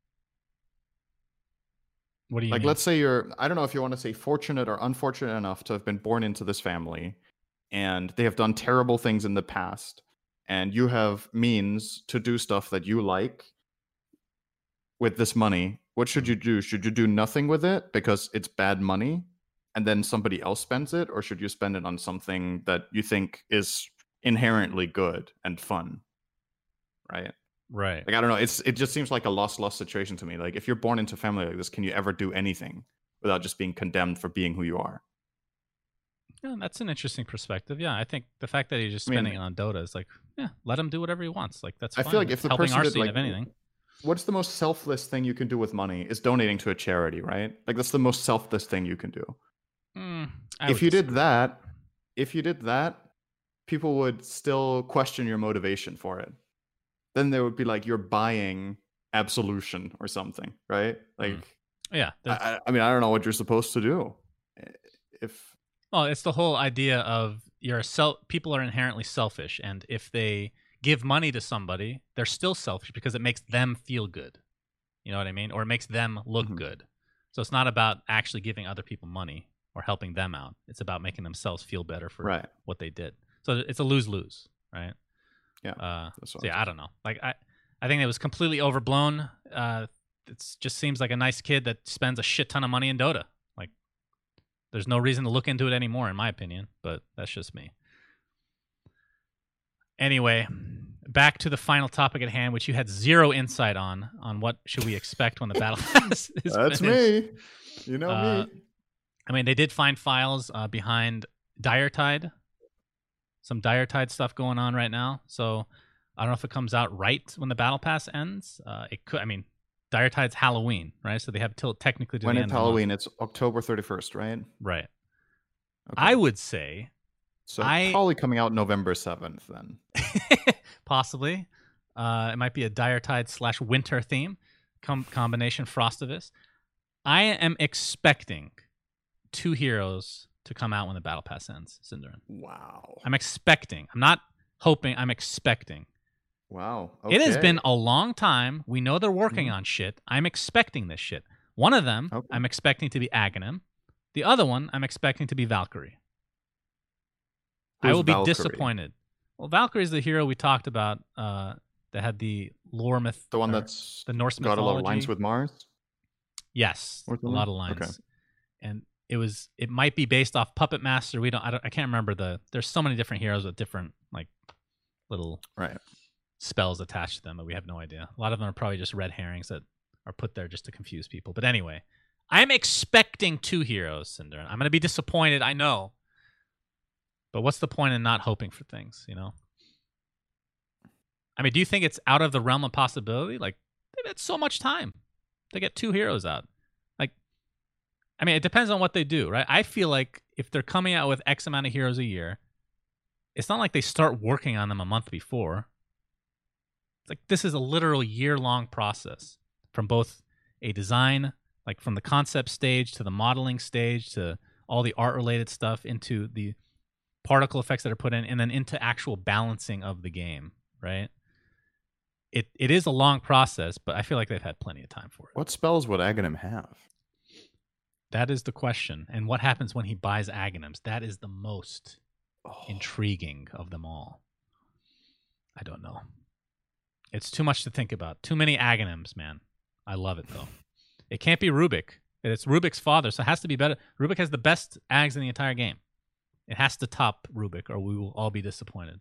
What do you like? mean? Let's say you're, I don't know if you want to say fortunate or unfortunate enough to have been born into this family, and they have done terrible things in the past, and you have means to do stuff that you like with this money. What should you do? Should you do nothing with it because it's bad money, and then somebody else spends it, or should you spend it on something that you think is inherently good and fun? Right. Right. Like, I don't know. It's it just seems like a lost-lost situation to me. Like, if you're born into a family like this, can you ever do anything without just being condemned for being who you are? Yeah, that's an interesting perspective. Yeah, I think the fact that he's just spending I mean, it on Dota is like, yeah, let him do whatever he wants. Like, that's I fine. feel like it's if the helping person our did, scene, like, if anything. What's the most selfless thing you can do with money is donating to a charity, right? Like, that's the most selfless thing you can do. Mm, if you did that, if you did that, people would still question your motivation for it. Then they would be like, you're buying absolution or something, right? Like, mm. yeah. I, I mean, I don't know what you're supposed to do. If well, it's the whole idea of you're a self. People are inherently selfish, and if they give money to somebody, they're still selfish because it makes them feel good. You know what I mean? Or it makes them look Mhm. good. So it's not about actually giving other people money or helping them out. It's about making themselves feel better for Right. what they did. So it's a lose-lose, right? Yeah. Uh, That's so what yeah, I'm I don't know. Like I, I think it was completely overblown. Uh, it just seems like a nice kid that spends a shit ton of money in Dota. Like, there's no reason to look into it anymore, in my opinion. But that's just me. Anyway, back to the final topic at hand, which you had zero insight on. On what should we expect when the battle pass is That's finished. me. You know Uh, me. I mean, they did find files uh, behind Diretide. Some Diretide stuff going on right now. So I don't know if it comes out right when the battle pass ends. Uh, it could. I mean, Diretide's Halloween, right? So they have till technically to When the it's end of the month. Halloween, it's October thirty-first, right? Right. Okay. I would say so I- probably coming out November seventh then. possibly uh, it might be a Diretide slash winter theme com- combination. Frostivus. I am expecting two heroes to come out when the battle pass ends. Cinderin. Wow. I'm expecting. I'm not hoping. I'm expecting. Wow. It has okay. been a long time. We know they're working Mhm. on shit. I'm expecting this shit. One of them, Okay. I'm expecting to be Aghanim. The other one, I'm expecting to be Valkyrie. I Who's will be Valkyrie? disappointed. Well, Valkyrie is the hero we talked about uh, that had the lore myth. The one or that's the Norse got a lot of lines mythology. with Mars? Yes, Or a something? lot of lines. Okay. And it was. It might be based off Puppet Master. We don't. I don't. I can't remember the. There's so many different heroes with different like little Right. spells attached to them, but we have no idea. A lot of them are probably just red herrings that are put there just to confuse people. But anyway, I'm expecting two heroes, Cinder. I'm going to be disappointed, I know. But what's the point in not hoping for things, you know? I mean, do you think it's out of the realm of possibility? Like, they've had so much time to get two heroes out. Like, I mean, it depends on what they do, right? I feel like if they're coming out with X amount of heroes a year, it's not like they start working on them a month before. It's like this is a literal year-long process from both a design, like from the concept stage to the modeling stage to all the art-related stuff into the particle effects that are put in and then into actual balancing of the game, right? It It is a long process, but I feel like they've had plenty of time for it. What spells would Aghanim have? That is the question. And what happens when he buys Aghanims? That is the most Oh, intriguing of them all. I don't know. It's too much to think about. Too many Aghanims, man. I love it, though. It can't be Rubik. It's Rubik's father, so it has to be better. Rubik has the best Ags in the entire game. It has to top Rubik, or we will all be disappointed.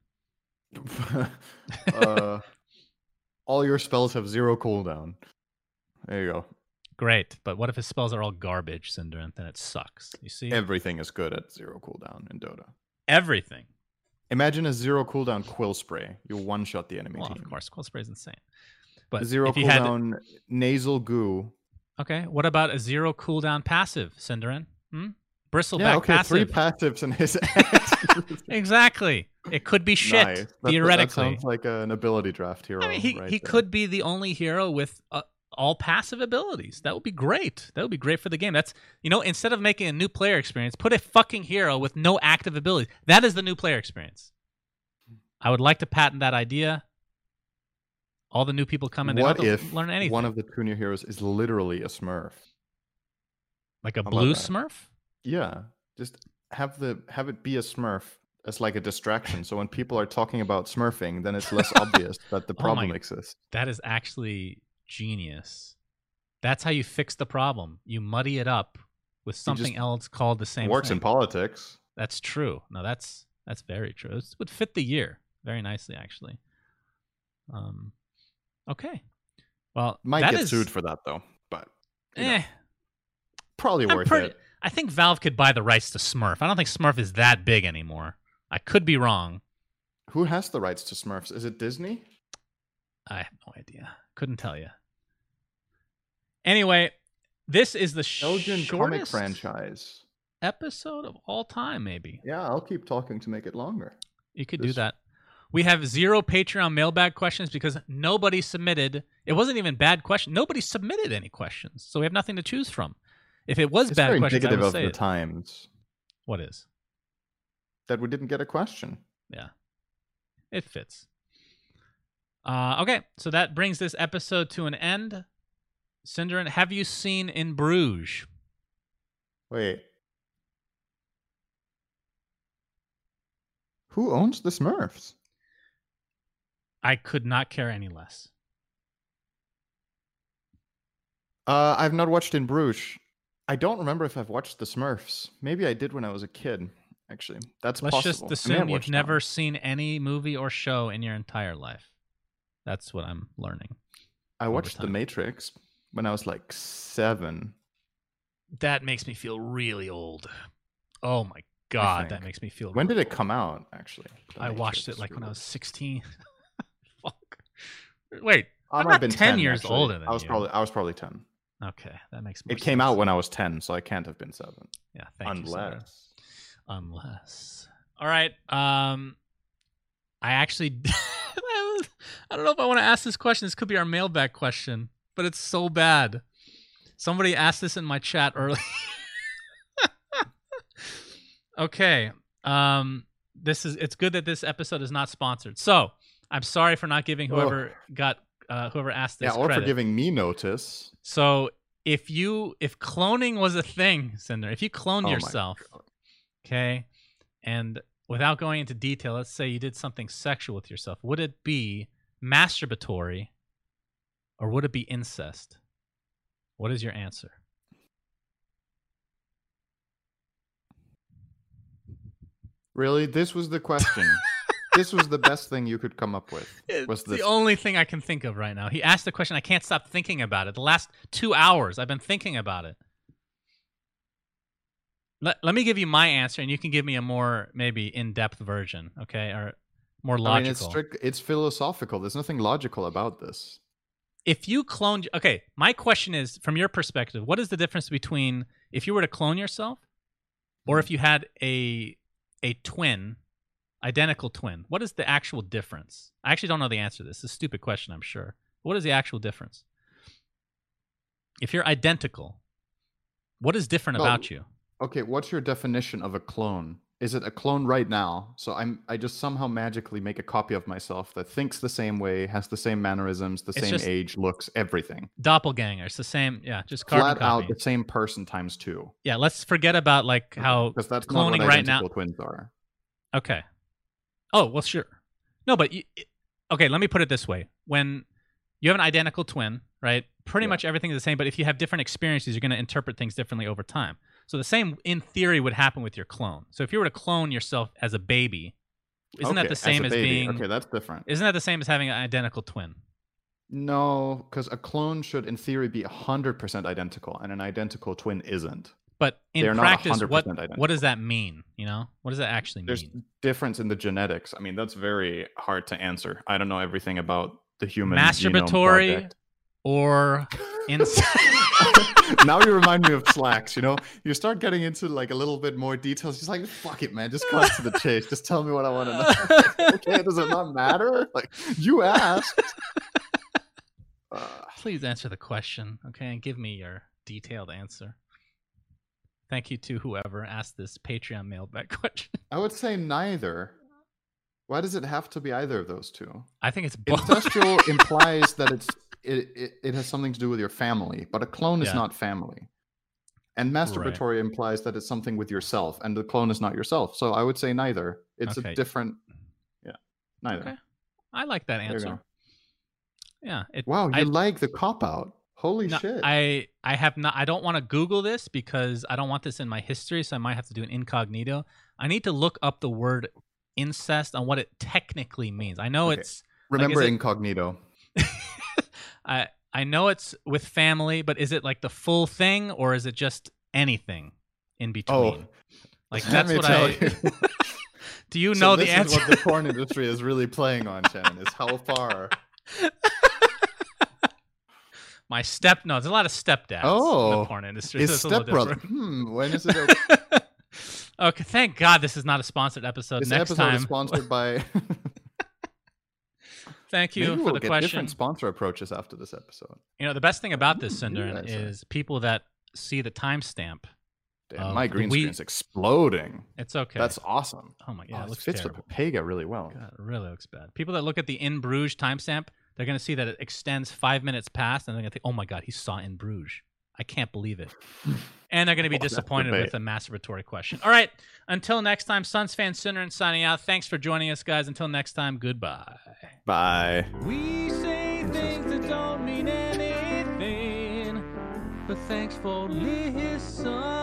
uh, all your spells have zero cooldown. There you go. Great, but what if his spells are all garbage, Cinder? Then it sucks. You see? Everything is good at zero cooldown in Dota. Everything. Imagine a zero cooldown Quill Spray. You one-shot the enemy Well, team. of course, Quill Spray is insane. But Zero if you had, cooldown Nasal Goo. okay, what about a zero cooldown passive, Cinderin? Hmm? Bristleback Yeah, okay, three passive. passives in his ass. Exactly. It could be shit, Nice. That- theoretically. That sounds like an ability draft hero. I mean, he, right he there. could be the only hero with uh, all passive abilities. That would be great. That would be great for the game. That's, you know, instead of making a new player experience, put a fucking hero with no active abilities. That is the new player experience. I would like to patent that idea. All the new people come in, they What don't have to if learn anything. one of the two new heroes is literally a Smurf? Like a How about blue that? Smurf? Yeah, just have the have it be a Smurf as like a distraction. So when people are talking about Smurfing, then it's less obvious that the Oh problem my- exists. That is actually genius. That's how you fix the problem. You muddy it up with something just- else called the same Works thing. in politics. That's true. No, that's that's very true. This would fit the year very nicely, actually. Um, okay. Well, Might that get is- sued for that though, but you know, Eh, probably I'm worth pretty- it. I think Valve could buy the rights to Smurf. I don't think Smurf is that big anymore. I could be wrong. Who has the rights to Smurfs? Is it Disney? I have no idea. Couldn't tell you. Anyway, this is the Belgian comic shortest franchise. episode of all time, maybe. Yeah, I'll keep talking to make it longer. You could do This- that. We have zero Patreon mailbag questions because nobody submitted. It wasn't even bad question. Nobody submitted any questions, so we have nothing to choose from. If it was It's bad very questions, I indicative would of say the it. times What is? that we didn't get a question. Yeah, it fits. Uh, okay, so that brings this episode to an end. Cinderin, have you seen In Bruges? Wait. Who owns the Smurfs? I could not care any less. Uh, I've not watched In Bruges. I don't remember if I've watched the Smurfs. Maybe I did when I was a kid, actually. That's Let's possible. just I may have assume you've watched never that seen any movie or show in your entire life. That's what I'm learning. one. I watched The time. Matrix when I was like seven. That makes me feel really old. Oh my god, that think. makes me feel. When did really it come out, actually? The I watched Matrix it like when I was release. sixteen. Fuck. Wait, I I'm might have not been ten years actually. older than I was you. probably I was probably ten. Okay, that makes more It came sense. out when I was ten, so I can't have been seven. Yeah, thank you. Sandra. Unless. Unless. All right. Um, I actually, I don't know if I want to ask this question. This could be our mailbag question, but it's so bad. Somebody asked this in my chat early. Okay. Um, this is. It's good that this episode is not sponsored. So I'm sorry for not giving whoever got uh, whoever asked this Yeah, or credit. for giving me notice. So if you if cloning was a thing, Cinder, if you cloned Oh my yourself, okay, and without going into detail, let's say you did something sexual with yourself, would it be masturbatory or would it be incest? What is your answer? Really? This was the question. This was the best thing you could come up with. Was It's this? the only thing I can think of right now. He asked the question. I can't stop thinking about it. The last two hours, I've been thinking about it. Let, let me give you my answer, and you can give me a more maybe in-depth version, okay, or more logical. I mean, it's strict, it's philosophical. There's nothing logical about this. If you cloned, okay, my question is, from your perspective, what is the difference between if you were to clone yourself, or if you had a a twin, identical twin? What is the actual difference? I actually don't know the answer to this. It's a stupid question, I'm sure. What is the actual difference? If you're identical, what is different Well, about you? Okay, what's your definition of a clone? Is it a clone right now? So I'm I just somehow magically make a copy of myself that thinks the same way, has the same mannerisms, the It's same just age, looks, everything. Doppelganger. It's the same, yeah, just carbon Flat out copy. the same person times two. Yeah, let's forget about like how Because that's not cloning what right now. identical twins are. Okay. Oh, well, sure. No, but you, okay, let me put it this way. When you have an identical twin, right? Pretty Yeah. much everything is the same, but if you have different experiences, you're going to interpret things differently over time. So the same, in theory, would happen with your clone. So if you were to clone yourself as a baby, isn't that Okay, the same a as, baby. being? Okay, that's different. Isn't that the same as having an identical twin? No, because a clone should, in theory, be one hundred percent identical, and an identical twin isn't. But in They're not practice, what one hundred percent identical. what does that mean? You know, what does that actually There's mean? difference in the genetics. I mean, that's very hard to answer. I don't know everything about the human Masturbatory genome project. or incest? Now you remind me of Slacks, you know? You start getting into like a little bit more details. He's like, fuck it, man. Just cut to the chase. Just tell me what I want to know. Okay, does it not matter? Like, you asked. Uh, Please answer the question, okay, and give me your detailed answer. Thank you to whoever asked this Patreon mailbag question. I would say neither. Why does it have to be either of those two? I think it's both. Incestual implies that it's it, it, it has something to do with your family, but a clone is Yeah. not family. And masturbatory implies that it's something with yourself, and the clone is not yourself. So I would say neither. It's Okay. a different, yeah, neither. Okay. I like that There you answer. go. Yeah. It, Wow, you I, like the cop out? Holy no, shit! I I have not. I don't want to Google this because I don't want this in my history, so I might have to do an incognito. I need to look up the word incest and what it technically means. I know Okay. it's. Remember is it- incognito. I I know it's with family, but is it like the full thing or is it just anything in between? Like let that's me what tell I. you. Do you So know the this answer? is what the porn industry is really playing on, Shannon. Is how far. My step no, there's a lot of stepdads in Oh, the porn industry. Is so it's a little stepbrother? different. Hmm. When is it? Okay? Okay, thank God this is not a sponsored episode. This Next episode time, is sponsored by. thank you Maybe for we'll the get question. different sponsor approaches after this episode. You know, the best thing about this, Ooh, Cinderin, you guys are- is people that see the timestamp Damn, of my the green Wii- screen's exploding. It's okay. That's awesome. oh my god, Oh, it it looks fits terrible. with Pega really well. God, it really looks bad. People that look at the In Bruges timestamp, they're going to see that it extends five minutes past, and they're going to think, oh my God, he saw In Bruges. I can't believe it. And they're going to be Oh, that's disappointed debate. with a masturbatory question. All right. Until next time, Suns fan Sinner signing out. Thanks for joining us, guys. Until next time, goodbye. Bye. We say things that don't mean anything, but thanks for listening.